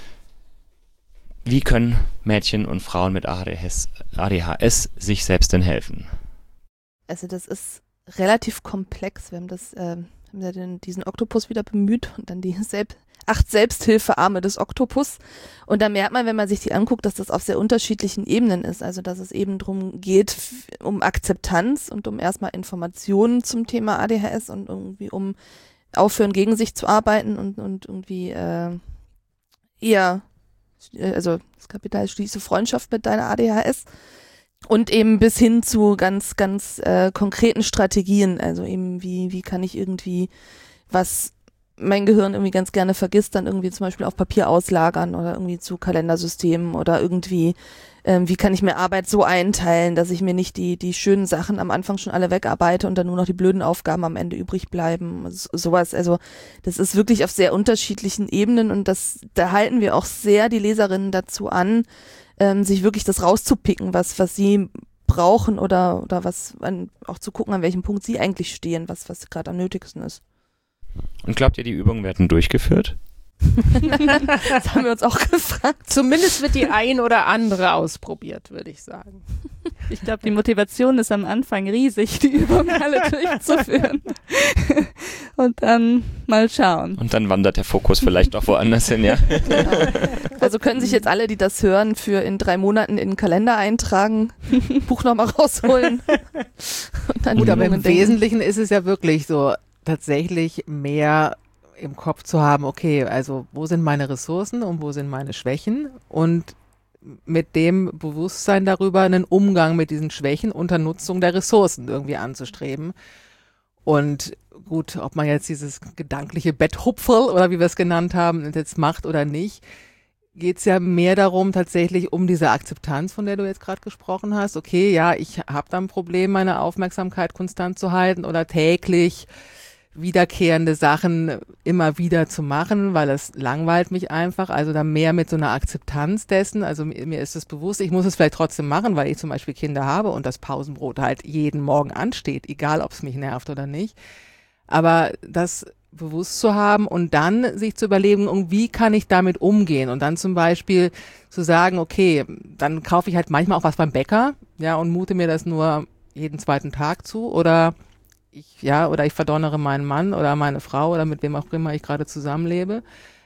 Wie können Mädchen und Frauen mit ADHS sich selbst denn helfen? Also das ist relativ komplex. Wir haben diesen Oktopus wieder bemüht und dann die 8 Selbsthilfearme des Oktopus. Und da merkt man, wenn man sich die anguckt, dass das auf sehr unterschiedlichen Ebenen ist. Also dass es eben darum geht, um Akzeptanz und um erstmal Informationen zum Thema ADHS und irgendwie um aufhören, gegen sich zu arbeiten und irgendwie eher, also das Kapitel heißt Schließe Freundschaft mit deiner ADHS. Und eben bis hin zu ganz, ganz konkreten Strategien. Also eben, wie kann ich irgendwie, was mein Gehirn irgendwie ganz gerne vergisst, dann irgendwie zum Beispiel auf Papier auslagern oder irgendwie zu Kalendersystemen oder irgendwie, wie kann ich mir Arbeit so einteilen, dass ich mir nicht die schönen Sachen am Anfang schon alle wegarbeite und dann nur noch die blöden Aufgaben am Ende übrig bleiben. Sowas. Also das ist wirklich auf sehr unterschiedlichen Ebenen und da halten wir auch sehr die Leserinnen dazu an, sich wirklich das rauszupicken, was sie brauchen oder was auch zu gucken, an welchem Punkt sie eigentlich stehen, was gerade am nötigsten ist. Und glaubt ihr, die Übungen werden durchgeführt? Das haben wir uns auch gefragt. Zumindest wird die ein oder andere ausprobiert, würde ich sagen. Ich glaube, die Motivation ist am Anfang riesig, die Übungen alle durchzuführen. Und dann mal schauen. Und dann wandert der Fokus vielleicht auch woanders hin, ja? Genau. Also können sich jetzt alle, die das hören, für in 3 Monaten in den Kalender eintragen, Buch nochmal rausholen. Und dann Gut, aber im Übungen denken. Wesentlichen ist es ja wirklich so, tatsächlich mehr im Kopf zu haben, okay, also wo sind meine Ressourcen und wo sind meine Schwächen und mit dem Bewusstsein darüber einen Umgang mit diesen Schwächen unter Nutzung der Ressourcen irgendwie anzustreben. Und gut, ob man jetzt dieses gedankliche Betthupferl oder wie wir es genannt haben, jetzt macht oder nicht, geht es ja mehr darum, tatsächlich um diese Akzeptanz, von der du jetzt gerade gesprochen hast. Okay, ja, ich habe da ein Problem, meine Aufmerksamkeit konstant zu halten oder täglich wiederkehrende Sachen immer wieder zu machen, weil es langweilt mich einfach. Also da mehr mit so einer Akzeptanz dessen. Also mir ist es bewusst, ich muss es vielleicht trotzdem machen, weil ich zum Beispiel Kinder habe und das Pausenbrot halt jeden Morgen ansteht, egal ob es mich nervt oder nicht. Aber das bewusst zu haben und dann sich zu überlegen, wie kann ich damit umgehen und dann zum Beispiel zu sagen, okay, dann kaufe ich halt manchmal auch was beim Bäcker, ja, und mute mir das nur jeden 2. Tag zu oder ich verdonnere meinen Mann oder meine Frau oder mit wem auch immer ich gerade zusammenlebe.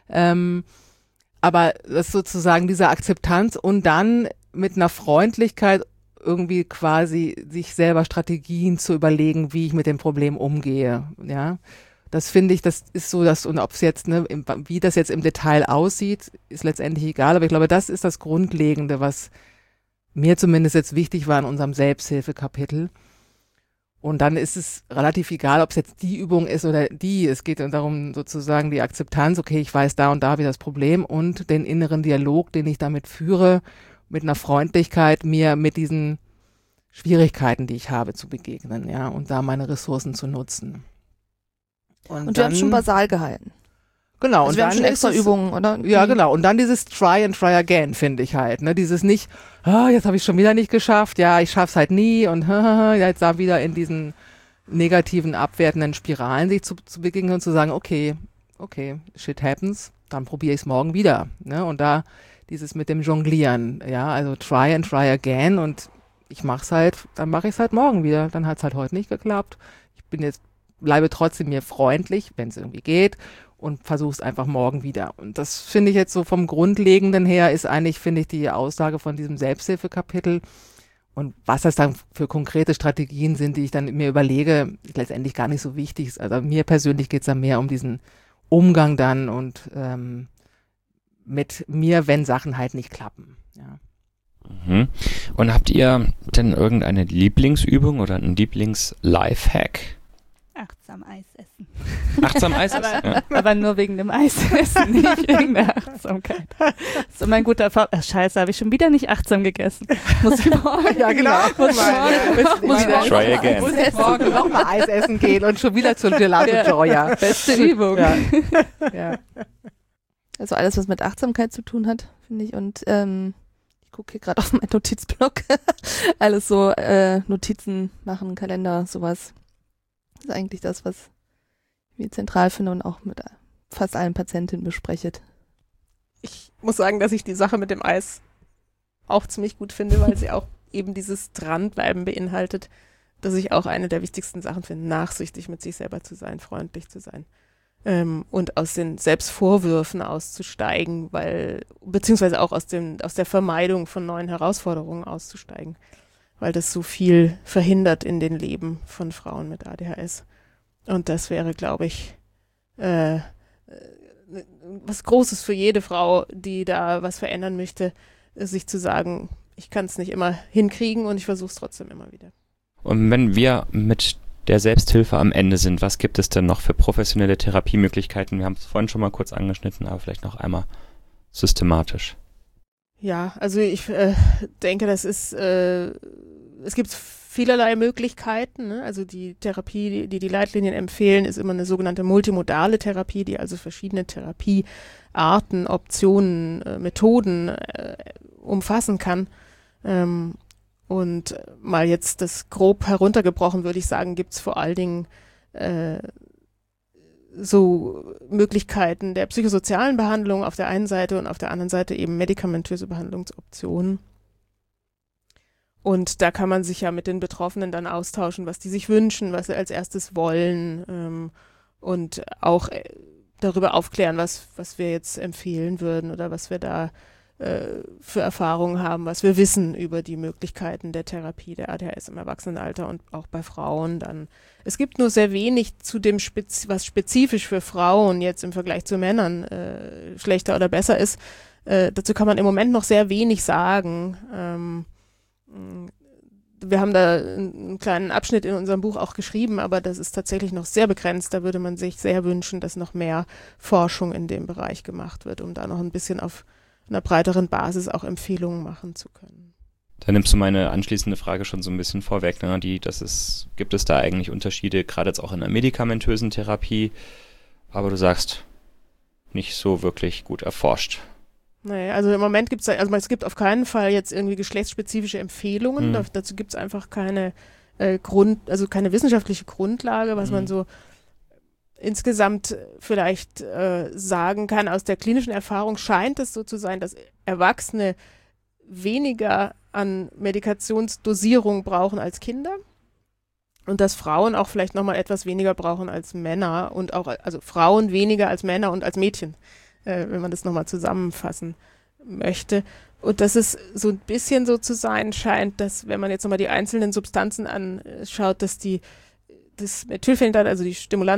Aber das ist sozusagen diese Akzeptanz und dann mit einer Freundlichkeit irgendwie quasi sich selber Strategien zu überlegen, wie ich mit dem Problem umgehe, ja. Das finde ich, das ist so, und ob es jetzt, wie das jetzt im Detail aussieht, ist letztendlich egal, aber ich glaube, das ist das Grundlegende, was mir zumindest jetzt wichtig war in unserem Selbsthilfekapitel. Und dann ist es relativ egal, ob es jetzt die Übung ist oder die. Es geht darum, sozusagen die Akzeptanz, okay, ich weiß da und da wie das Problem und den inneren Dialog, den ich damit führe, mit einer Freundlichkeit, mir mit diesen Schwierigkeiten, die ich habe, zu begegnen, ja, und da meine Ressourcen zu nutzen. Und wir haben es schon basal gehalten. Genau. Also und wir haben dann schon extra Übungen, oder? Ja, genau. Und dann dieses Try and Try Again, finde ich halt. Ne? Dieses nicht, jetzt habe ich schon wieder nicht geschafft, ja, ich schaff's halt nie und jetzt da wieder in diesen negativen, abwertenden Spiralen sich zu begegnen und zu sagen, okay, shit happens, dann probiere ich es morgen wieder. Ne? Und da dieses mit dem Jonglieren, ja, also Try and Try Again und ich mach's halt, dann mache ich es halt morgen wieder. Dann hat's halt heute nicht geklappt. Bleibe trotzdem mir freundlich, wenn es irgendwie geht und versuche es einfach morgen wieder. Und das finde ich jetzt so vom Grundlegenden her ist eigentlich, finde ich, die Aussage von diesem Selbsthilfekapitel. Und was das dann für konkrete Strategien sind, die ich dann mir überlege, ist letztendlich gar nicht so wichtig. Also mir persönlich geht es dann mehr um diesen Umgang dann und mit mir, wenn Sachen halt nicht klappen. Ja. Mhm. Und habt ihr denn irgendeine Lieblingsübung oder einen Lieblings-Lifehack? Achtsam Eis essen. Achtsam Eis essen? Ja. Aber nur wegen dem Eisessen, nicht wegen der Achtsamkeit. So mein guter Scheiße, habe ich schon wieder nicht achtsam gegessen. Muss ich morgen. Ja, genau. Muss ich Try again. Muss ich morgen nochmal Eis essen gehen und schon wieder zur Gelato Gioia. Beste Übung. Ja. Ja. Also alles, was mit Achtsamkeit zu tun hat, finde ich. Und ich gucke hier gerade auf meinen Notizblock. Alles so Notizen machen, Kalender, sowas. Das ist eigentlich das, was ich zentral finde und auch mit fast allen Patientinnen bespreche. Ich muss sagen, dass ich die Sache mit dem Eis auch ziemlich gut finde, weil sie auch eben dieses Dranbleiben beinhaltet, dass ich auch eine der wichtigsten Sachen finde, nachsichtig mit sich selber zu sein, freundlich zu sein. Und aus den Selbstvorwürfen auszusteigen, beziehungsweise auch aus der Vermeidung von neuen Herausforderungen auszusteigen, weil das so viel verhindert in den Leben von Frauen mit ADHS. Und das wäre, glaube ich, was Großes für jede Frau, die da was verändern möchte, sich zu sagen, ich kann es nicht immer hinkriegen und ich versuche es trotzdem immer wieder. Und wenn wir mit der Selbsthilfe am Ende sind, was gibt es denn noch für professionelle Therapiemöglichkeiten? Wir haben es vorhin schon mal kurz angeschnitten, aber vielleicht noch einmal systematisch. Ja, also ich denke, es gibt vielerlei Möglichkeiten. Ne? Also die Therapie, die Leitlinien empfehlen, ist immer eine sogenannte multimodale Therapie, die also verschiedene Therapiearten, Optionen, Methoden umfassen kann. Und mal jetzt das grob heruntergebrochen, würde ich sagen, gibt es vor allen Dingen so Möglichkeiten der psychosozialen Behandlung auf der einen Seite und auf der anderen Seite eben medikamentöse Behandlungsoptionen. Und da kann man sich ja mit den Betroffenen dann austauschen, was die sich wünschen, was sie als erstes wollen und auch darüber aufklären, was wir jetzt empfehlen würden oder was wir da für Erfahrungen haben, was wir wissen über die Möglichkeiten der Therapie der ADHS im Erwachsenenalter und auch bei Frauen dann. Es gibt nur sehr wenig zu dem, was spezifisch für Frauen jetzt im Vergleich zu Männern schlechter oder besser ist. Dazu kann man im Moment noch sehr wenig sagen. Wir haben da einen kleinen Abschnitt in unserem Buch auch geschrieben, aber das ist tatsächlich noch sehr begrenzt. Da würde man sich sehr wünschen, dass noch mehr Forschung in dem Bereich gemacht wird, um da noch ein bisschen auf einer breiteren Basis auch Empfehlungen machen zu können. Da nimmst du meine anschließende Frage schon so ein bisschen vorweg. Ne? Gibt es da eigentlich Unterschiede, gerade jetzt auch in der medikamentösen Therapie, aber du sagst, nicht so wirklich gut erforscht. Nee, also im Moment es gibt auf keinen Fall jetzt irgendwie geschlechtsspezifische Empfehlungen. Dazu gibt es einfach keine keine wissenschaftliche Grundlage, was man so insgesamt vielleicht sagen kann. Aus der klinischen Erfahrung scheint es so zu sein, dass Erwachsene weniger an Medikationsdosierung brauchen als Kinder und dass Frauen auch vielleicht nochmal etwas weniger brauchen als Männer und auch, also Frauen weniger als Männer und als Mädchen, wenn man das nochmal zusammenfassen möchte. Und dass es so ein bisschen so zu sein scheint, dass, wenn man jetzt nochmal die einzelnen Substanzen anschaut, dass das Methylphenidat, also die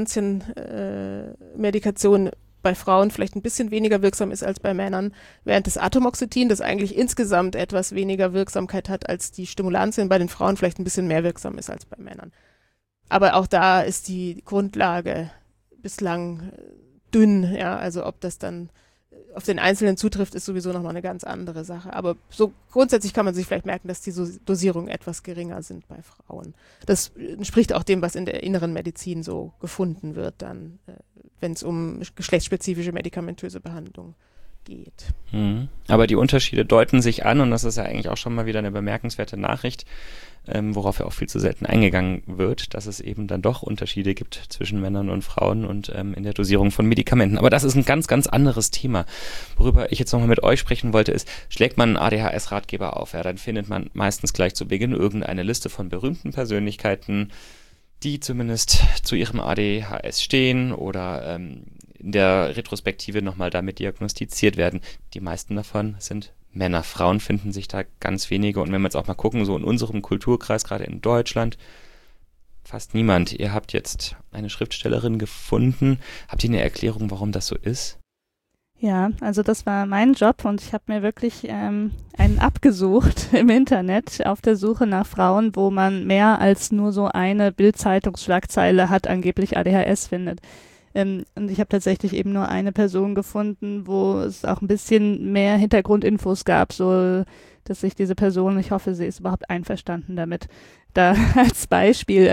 Stimulantienmedikation bei Frauen vielleicht ein bisschen weniger wirksam ist als bei Männern, während das Atomoxetin, das eigentlich insgesamt etwas weniger Wirksamkeit hat als die Stimulantien, bei den Frauen vielleicht ein bisschen mehr wirksam ist als bei Männern. Aber auch da ist die Grundlage bislang dünn, ja, also ob das dann auf den Einzelnen zutrifft, ist sowieso nochmal eine ganz andere Sache. Aber so grundsätzlich kann man sich vielleicht merken, dass die Dosierungen etwas geringer sind bei Frauen. Das entspricht auch dem, was in der inneren Medizin so gefunden wird, dann, wenn es um geschlechtsspezifische medikamentöse Behandlung geht. Aber die Unterschiede deuten sich an und das ist ja eigentlich auch schon mal wieder eine bemerkenswerte Nachricht, worauf ja auch viel zu selten eingegangen wird, dass es eben dann doch Unterschiede gibt zwischen Männern und Frauen und in der Dosierung von Medikamenten. Aber das ist ein ganz, ganz anderes Thema. Worüber ich jetzt nochmal mit euch sprechen wollte, ist, schlägt man einen ADHS-Ratgeber auf, ja, dann findet man meistens gleich zu Beginn irgendeine Liste von berühmten Persönlichkeiten, die zumindest zu ihrem ADHS stehen oder in der Retrospektive nochmal damit diagnostiziert werden. Die meisten davon sind Männer. Frauen finden sich da ganz wenige. Und wenn wir jetzt auch mal gucken, so in unserem Kulturkreis, gerade in Deutschland, fast niemand. Ihr habt jetzt eine Schriftstellerin gefunden. Habt ihr eine Erklärung, warum das so ist? Ja, also das war mein Job und ich habe mir wirklich einen abgesucht im Internet auf der Suche nach Frauen, wo man mehr als nur so eine Bild-Zeitungsschlagzeile hat, angeblich ADHS findet. Und ich habe tatsächlich eben nur eine Person gefunden, wo es auch ein bisschen mehr Hintergrundinfos gab, so dass sich diese Person, ich hoffe, sie ist überhaupt einverstanden damit, da als Beispiel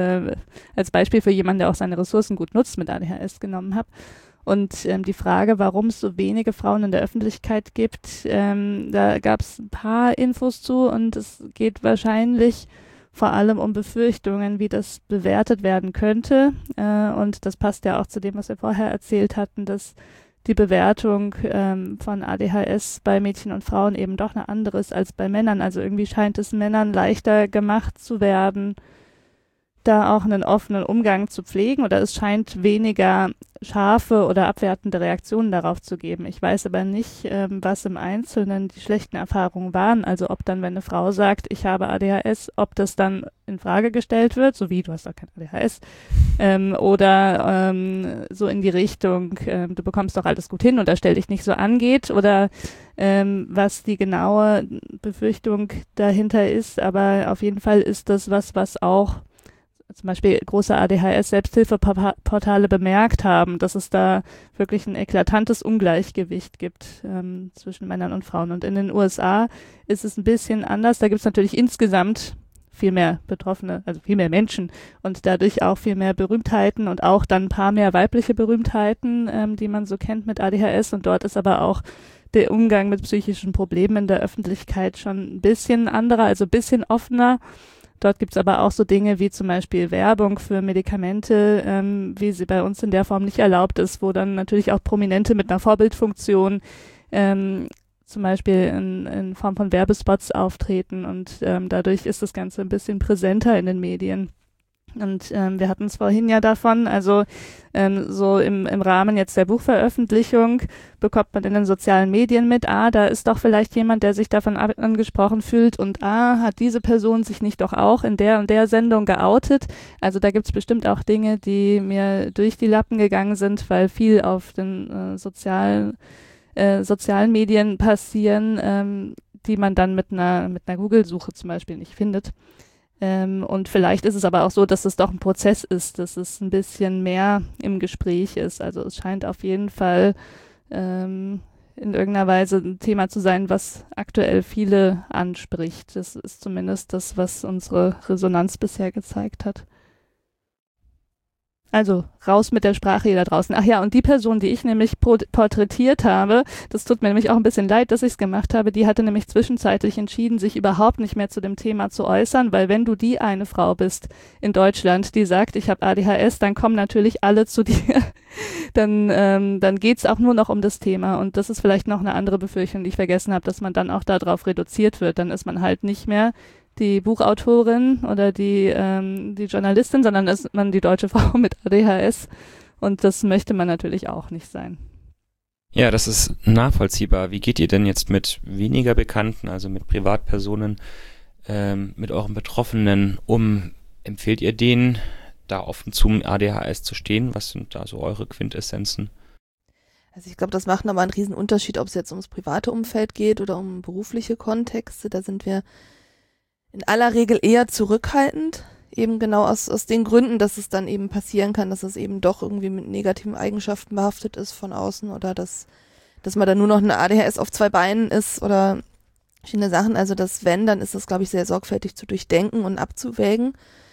für jemanden, der auch seine Ressourcen gut nutzt, mit ADHS genommen habe. Und die Frage, warum es so wenige Frauen in der Öffentlichkeit gibt, da gab es ein paar Infos zu und es geht wahrscheinlich vor allem um Befürchtungen, wie das bewertet werden könnte. Und das passt ja auch zu dem, was wir vorher erzählt hatten, dass die Bewertung von ADHS bei Mädchen und Frauen eben doch eine andere ist als bei Männern. Also irgendwie scheint es Männern leichter gemacht zu werden, da auch einen offenen Umgang zu pflegen oder es scheint weniger scharfe oder abwertende Reaktionen darauf zu geben. Ich weiß aber nicht, was im Einzelnen die schlechten Erfahrungen waren. Also ob dann, wenn eine Frau sagt, ich habe ADHS, ob das dann in Frage gestellt wird, so wie, du hast doch kein ADHS, oder so in die Richtung, du bekommst doch alles gut hin und stell dich nicht so angeht, oder was die genaue Befürchtung dahinter ist. Aber auf jeden Fall ist das was auch zum Beispiel große ADHS-Selbsthilfeportale bemerkt haben, dass es da wirklich ein eklatantes Ungleichgewicht gibt zwischen Männern und Frauen. Und in den USA ist es ein bisschen anders. Da gibt es natürlich insgesamt viel mehr Betroffene, also viel mehr Menschen und dadurch auch viel mehr Berühmtheiten und auch dann ein paar mehr weibliche Berühmtheiten, die man so kennt mit ADHS. Und dort ist aber auch der Umgang mit psychischen Problemen in der Öffentlichkeit schon ein bisschen anderer, also ein bisschen offener. Dort gibt es aber auch so Dinge wie zum Beispiel Werbung für Medikamente, wie sie bei uns in der Form nicht erlaubt ist, wo dann natürlich auch Prominente mit einer Vorbildfunktion zum Beispiel in Form von Werbespots auftreten und dadurch ist das Ganze ein bisschen präsenter in den Medien. Und wir hatten es vorhin ja davon, also so im Rahmen jetzt der Buchveröffentlichung bekommt man in den sozialen Medien mit, da ist doch vielleicht jemand, der sich davon angesprochen fühlt und hat diese Person sich nicht doch auch in der und der Sendung geoutet. Also da gibt's bestimmt auch Dinge, die mir durch die Lappen gegangen sind, weil viel auf den sozialen Medien passieren, die man dann mit einer Google-Suche zum Beispiel nicht findet. Und vielleicht ist es aber auch so, dass es doch ein Prozess ist, dass es ein bisschen mehr im Gespräch ist. Also es scheint auf jeden Fall in irgendeiner Weise ein Thema zu sein, was aktuell viele anspricht. Das ist zumindest das, was unsere Resonanz bisher gezeigt hat. Also raus mit der Sprache hier da draußen. Ach ja, und die Person, die ich nämlich porträtiert habe, das tut mir nämlich auch ein bisschen leid, dass ich es gemacht habe, die hatte nämlich zwischenzeitlich entschieden, sich überhaupt nicht mehr zu dem Thema zu äußern, weil wenn du die eine Frau bist in Deutschland, die sagt, ich habe ADHS, dann kommen natürlich alle zu dir. Dann geht's auch nur noch um das Thema und das ist vielleicht noch eine andere Befürchtung, die ich vergessen habe, dass man dann auch darauf reduziert wird. Dann ist man halt nicht mehr die Buchautorin oder die Journalistin, sondern ist man die deutsche Frau mit ADHS und das möchte man natürlich auch nicht sein. Ja, das ist nachvollziehbar. Wie geht ihr denn jetzt mit weniger Bekannten, also mit Privatpersonen, mit euren Betroffenen um? Empfehlt ihr denen, da offen zum ADHS zu stehen? Was sind da so eure Quintessenzen? Also ich glaube, das macht nochmal einen riesen Unterschied, ob es jetzt ums private Umfeld geht oder um berufliche Kontexte. Da sind wir in aller Regel eher zurückhaltend, eben genau aus den Gründen, dass es dann eben passieren kann, dass es eben doch irgendwie mit negativen Eigenschaften behaftet ist von außen oder dass man dann nur noch eine ADHS auf 2 Beinen ist oder verschiedene Sachen. Also das wenn, dann ist das, glaube ich, sehr sorgfältig zu durchdenken und abzuwägen.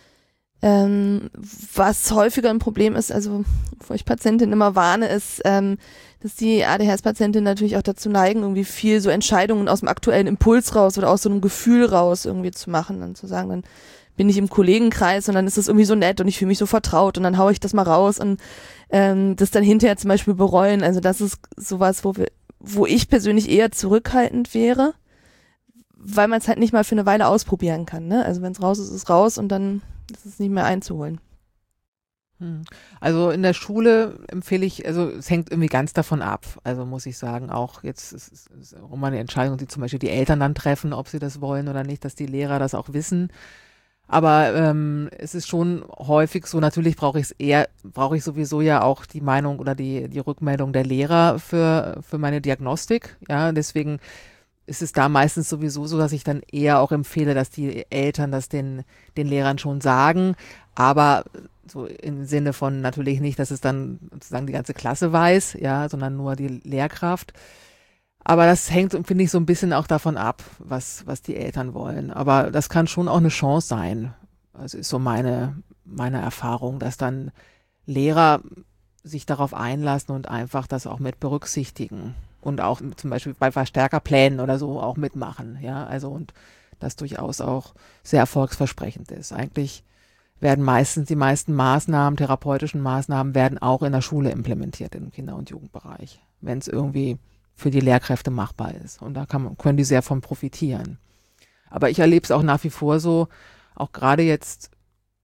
Was häufiger ein Problem ist, also wo ich Patientinnen immer warne, ist, dass die ADHS-Patientinnen natürlich auch dazu neigen, irgendwie viel so Entscheidungen aus dem aktuellen Impuls raus oder aus so einem Gefühl raus irgendwie zu machen, dann zu sagen, dann bin ich im Kollegenkreis und dann ist das irgendwie so nett und ich fühle mich so vertraut und dann haue ich das mal raus und das dann hinterher zum Beispiel bereuen. Also das ist sowas, wo ich persönlich eher zurückhaltend wäre, weil man es halt nicht mal für eine Weile ausprobieren kann, ne? Also wenn es raus ist, ist es raus und dann ist es nicht mehr einzuholen. Also in der Schule empfehle ich, also es hängt irgendwie ganz davon ab, also muss ich sagen, auch jetzt ist auch immer eine Entscheidung, die zum Beispiel die Eltern dann treffen, ob sie das wollen oder nicht, dass die Lehrer das auch wissen. Aber es ist schon häufig so, natürlich brauche ich sowieso ja auch die Meinung oder die Rückmeldung der Lehrer für meine Diagnostik, ja, deswegen ist es da meistens sowieso so, dass ich dann eher auch empfehle, dass die Eltern das den Lehrern schon sagen, aber so im Sinne von natürlich nicht, dass es dann sozusagen die ganze Klasse weiß, ja, sondern nur die Lehrkraft. Aber das hängt, finde ich, so ein bisschen auch davon ab, was die Eltern wollen. Aber das kann schon auch eine Chance sein. Also ist so meine Erfahrung, dass dann Lehrer sich darauf einlassen und einfach das auch mit berücksichtigen. Und auch zum Beispiel bei Verstärkerplänen oder so auch mitmachen, ja, also und das durchaus auch sehr erfolgsversprechend ist. Eigentlich werden die meisten Maßnahmen, therapeutischen Maßnahmen werden auch in der Schule implementiert im Kinder- und Jugendbereich, wenn es irgendwie für die Lehrkräfte machbar ist. Und da können die sehr von profitieren. Aber ich erlebe es auch nach wie vor so, auch gerade jetzt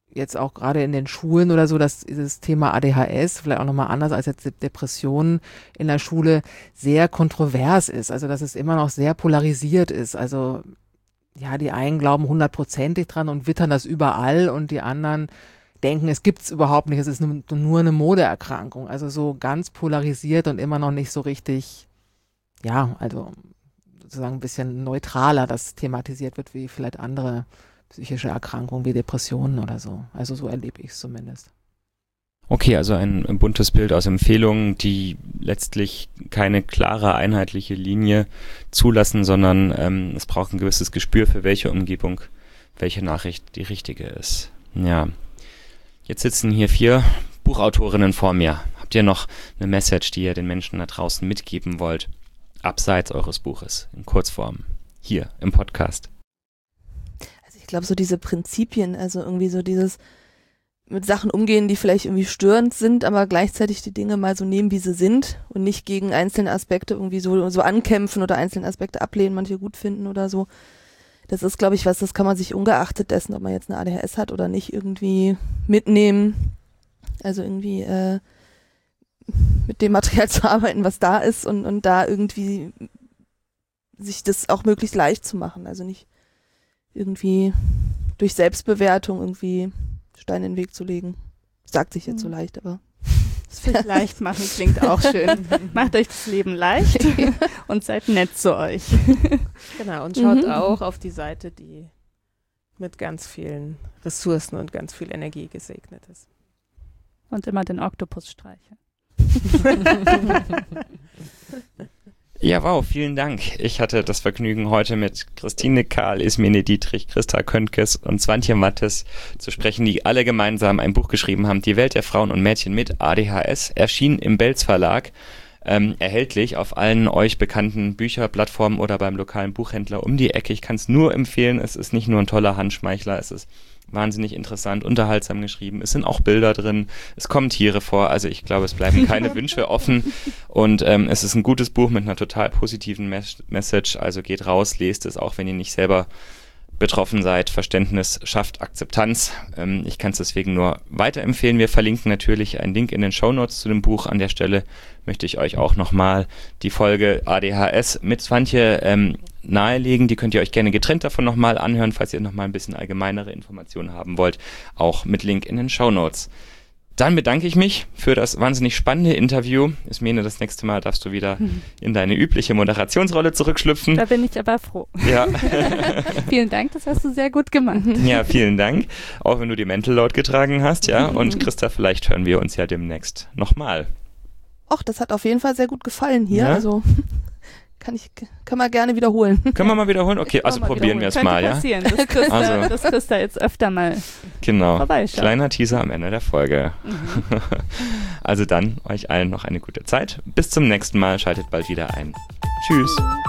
jetzt auch gerade in den Schulen oder so, dass dieses Thema ADHS, vielleicht auch nochmal anders als jetzt Depressionen in der Schule, sehr kontrovers ist. Also dass es immer noch sehr polarisiert ist. Also ja, die einen glauben 100%ig dran und wittern das überall und die anderen denken, es gibt's überhaupt nicht, es ist nur eine Modeerkrankung. Also so ganz polarisiert und immer noch nicht so richtig, ja, also sozusagen ein bisschen neutraler das thematisiert wird, wie vielleicht andere psychische Erkrankungen wie Depressionen oder so. Also so erlebe ich es zumindest. Okay, also ein buntes Bild aus Empfehlungen, die letztlich keine klare, einheitliche Linie zulassen, sondern es braucht ein gewisses Gespür für welche Umgebung, welche Nachricht die richtige ist. Ja, jetzt sitzen hier 4 Buchautorinnen vor mir. Habt ihr noch eine Message, die ihr den Menschen da draußen mitgeben wollt, abseits eures Buches, in Kurzform, hier im Podcast? Ich glaube, so diese Prinzipien, also irgendwie so dieses mit Sachen umgehen, die vielleicht irgendwie störend sind, aber gleichzeitig die Dinge mal so nehmen, wie sie sind und nicht gegen einzelne Aspekte irgendwie so ankämpfen oder einzelne Aspekte ablehnen, manche gut finden oder so. Das ist, glaube ich, das kann man sich ungeachtet dessen, ob man jetzt eine ADHS hat oder nicht, irgendwie mitnehmen. Also irgendwie mit dem Material zu arbeiten, was da ist und da irgendwie sich das auch möglichst leicht zu machen. Also nicht irgendwie durch Selbstbewertung irgendwie Steine in den Weg zu legen. Sagt sich jetzt so leicht, aber Das fürs leicht machen klingt auch schön. Macht euch das Leben leicht und seid nett zu euch. Genau, und schaut auch auf die Seite, die mit ganz vielen Ressourcen und ganz viel Energie gesegnet ist. Und immer den Oktopus streicheln. Ja, wow, vielen Dank. Ich hatte das Vergnügen, heute mit Christine Kahl, Ismene Dietrich, Christa Köntges und Swantje Mattes zu sprechen, die alle gemeinsam ein Buch geschrieben haben, Die Welt der Frauen und Mädchen mit ADHS, erschienen im Belz Verlag, erhältlich auf allen euch bekannten Bücherplattformen oder beim lokalen Buchhändler um die Ecke. Ich kann es nur empfehlen, es ist nicht nur ein toller Handschmeichler, es ist wahnsinnig interessant, unterhaltsam geschrieben. Es sind auch Bilder drin, es kommen Tiere vor, also ich glaube, es bleiben keine Wünsche offen und es ist ein gutes Buch mit einer total positiven Message, also geht raus, lest es, auch wenn ihr nicht selber betroffen seid. Verständnis schafft Akzeptanz. Ich kann es deswegen nur weiterempfehlen. Wir verlinken natürlich einen Link in den Shownotes zu dem Buch. An der Stelle möchte ich euch auch nochmal die Folge ADHS mit Swantje nahelegen. Die könnt ihr euch gerne getrennt davon nochmal anhören, falls ihr nochmal ein bisschen allgemeinere Informationen haben wollt. Auch mit Link in den Shownotes. Dann bedanke ich mich für das wahnsinnig spannende Interview. Ismene, das nächste Mal darfst du wieder in deine übliche Moderationsrolle zurückschlüpfen. Da bin ich aber froh. Ja. Vielen Dank, das hast du sehr gut gemacht. Ja, vielen Dank. Auch wenn du die Mental Load getragen hast, ja. Und Christa, vielleicht hören wir uns ja demnächst nochmal. Och, das hat auf jeden Fall sehr gut gefallen hier. Ja? Also kann man gerne wiederholen. Können wir mal wiederholen? Okay, also probieren wir es mal, ja? Passieren, dass Christa jetzt öfter mal vorbeischaut. Kleiner Teaser am Ende der Folge. Also dann euch allen noch eine gute Zeit. Bis zum nächsten Mal. Schaltet bald wieder ein. Tschüss.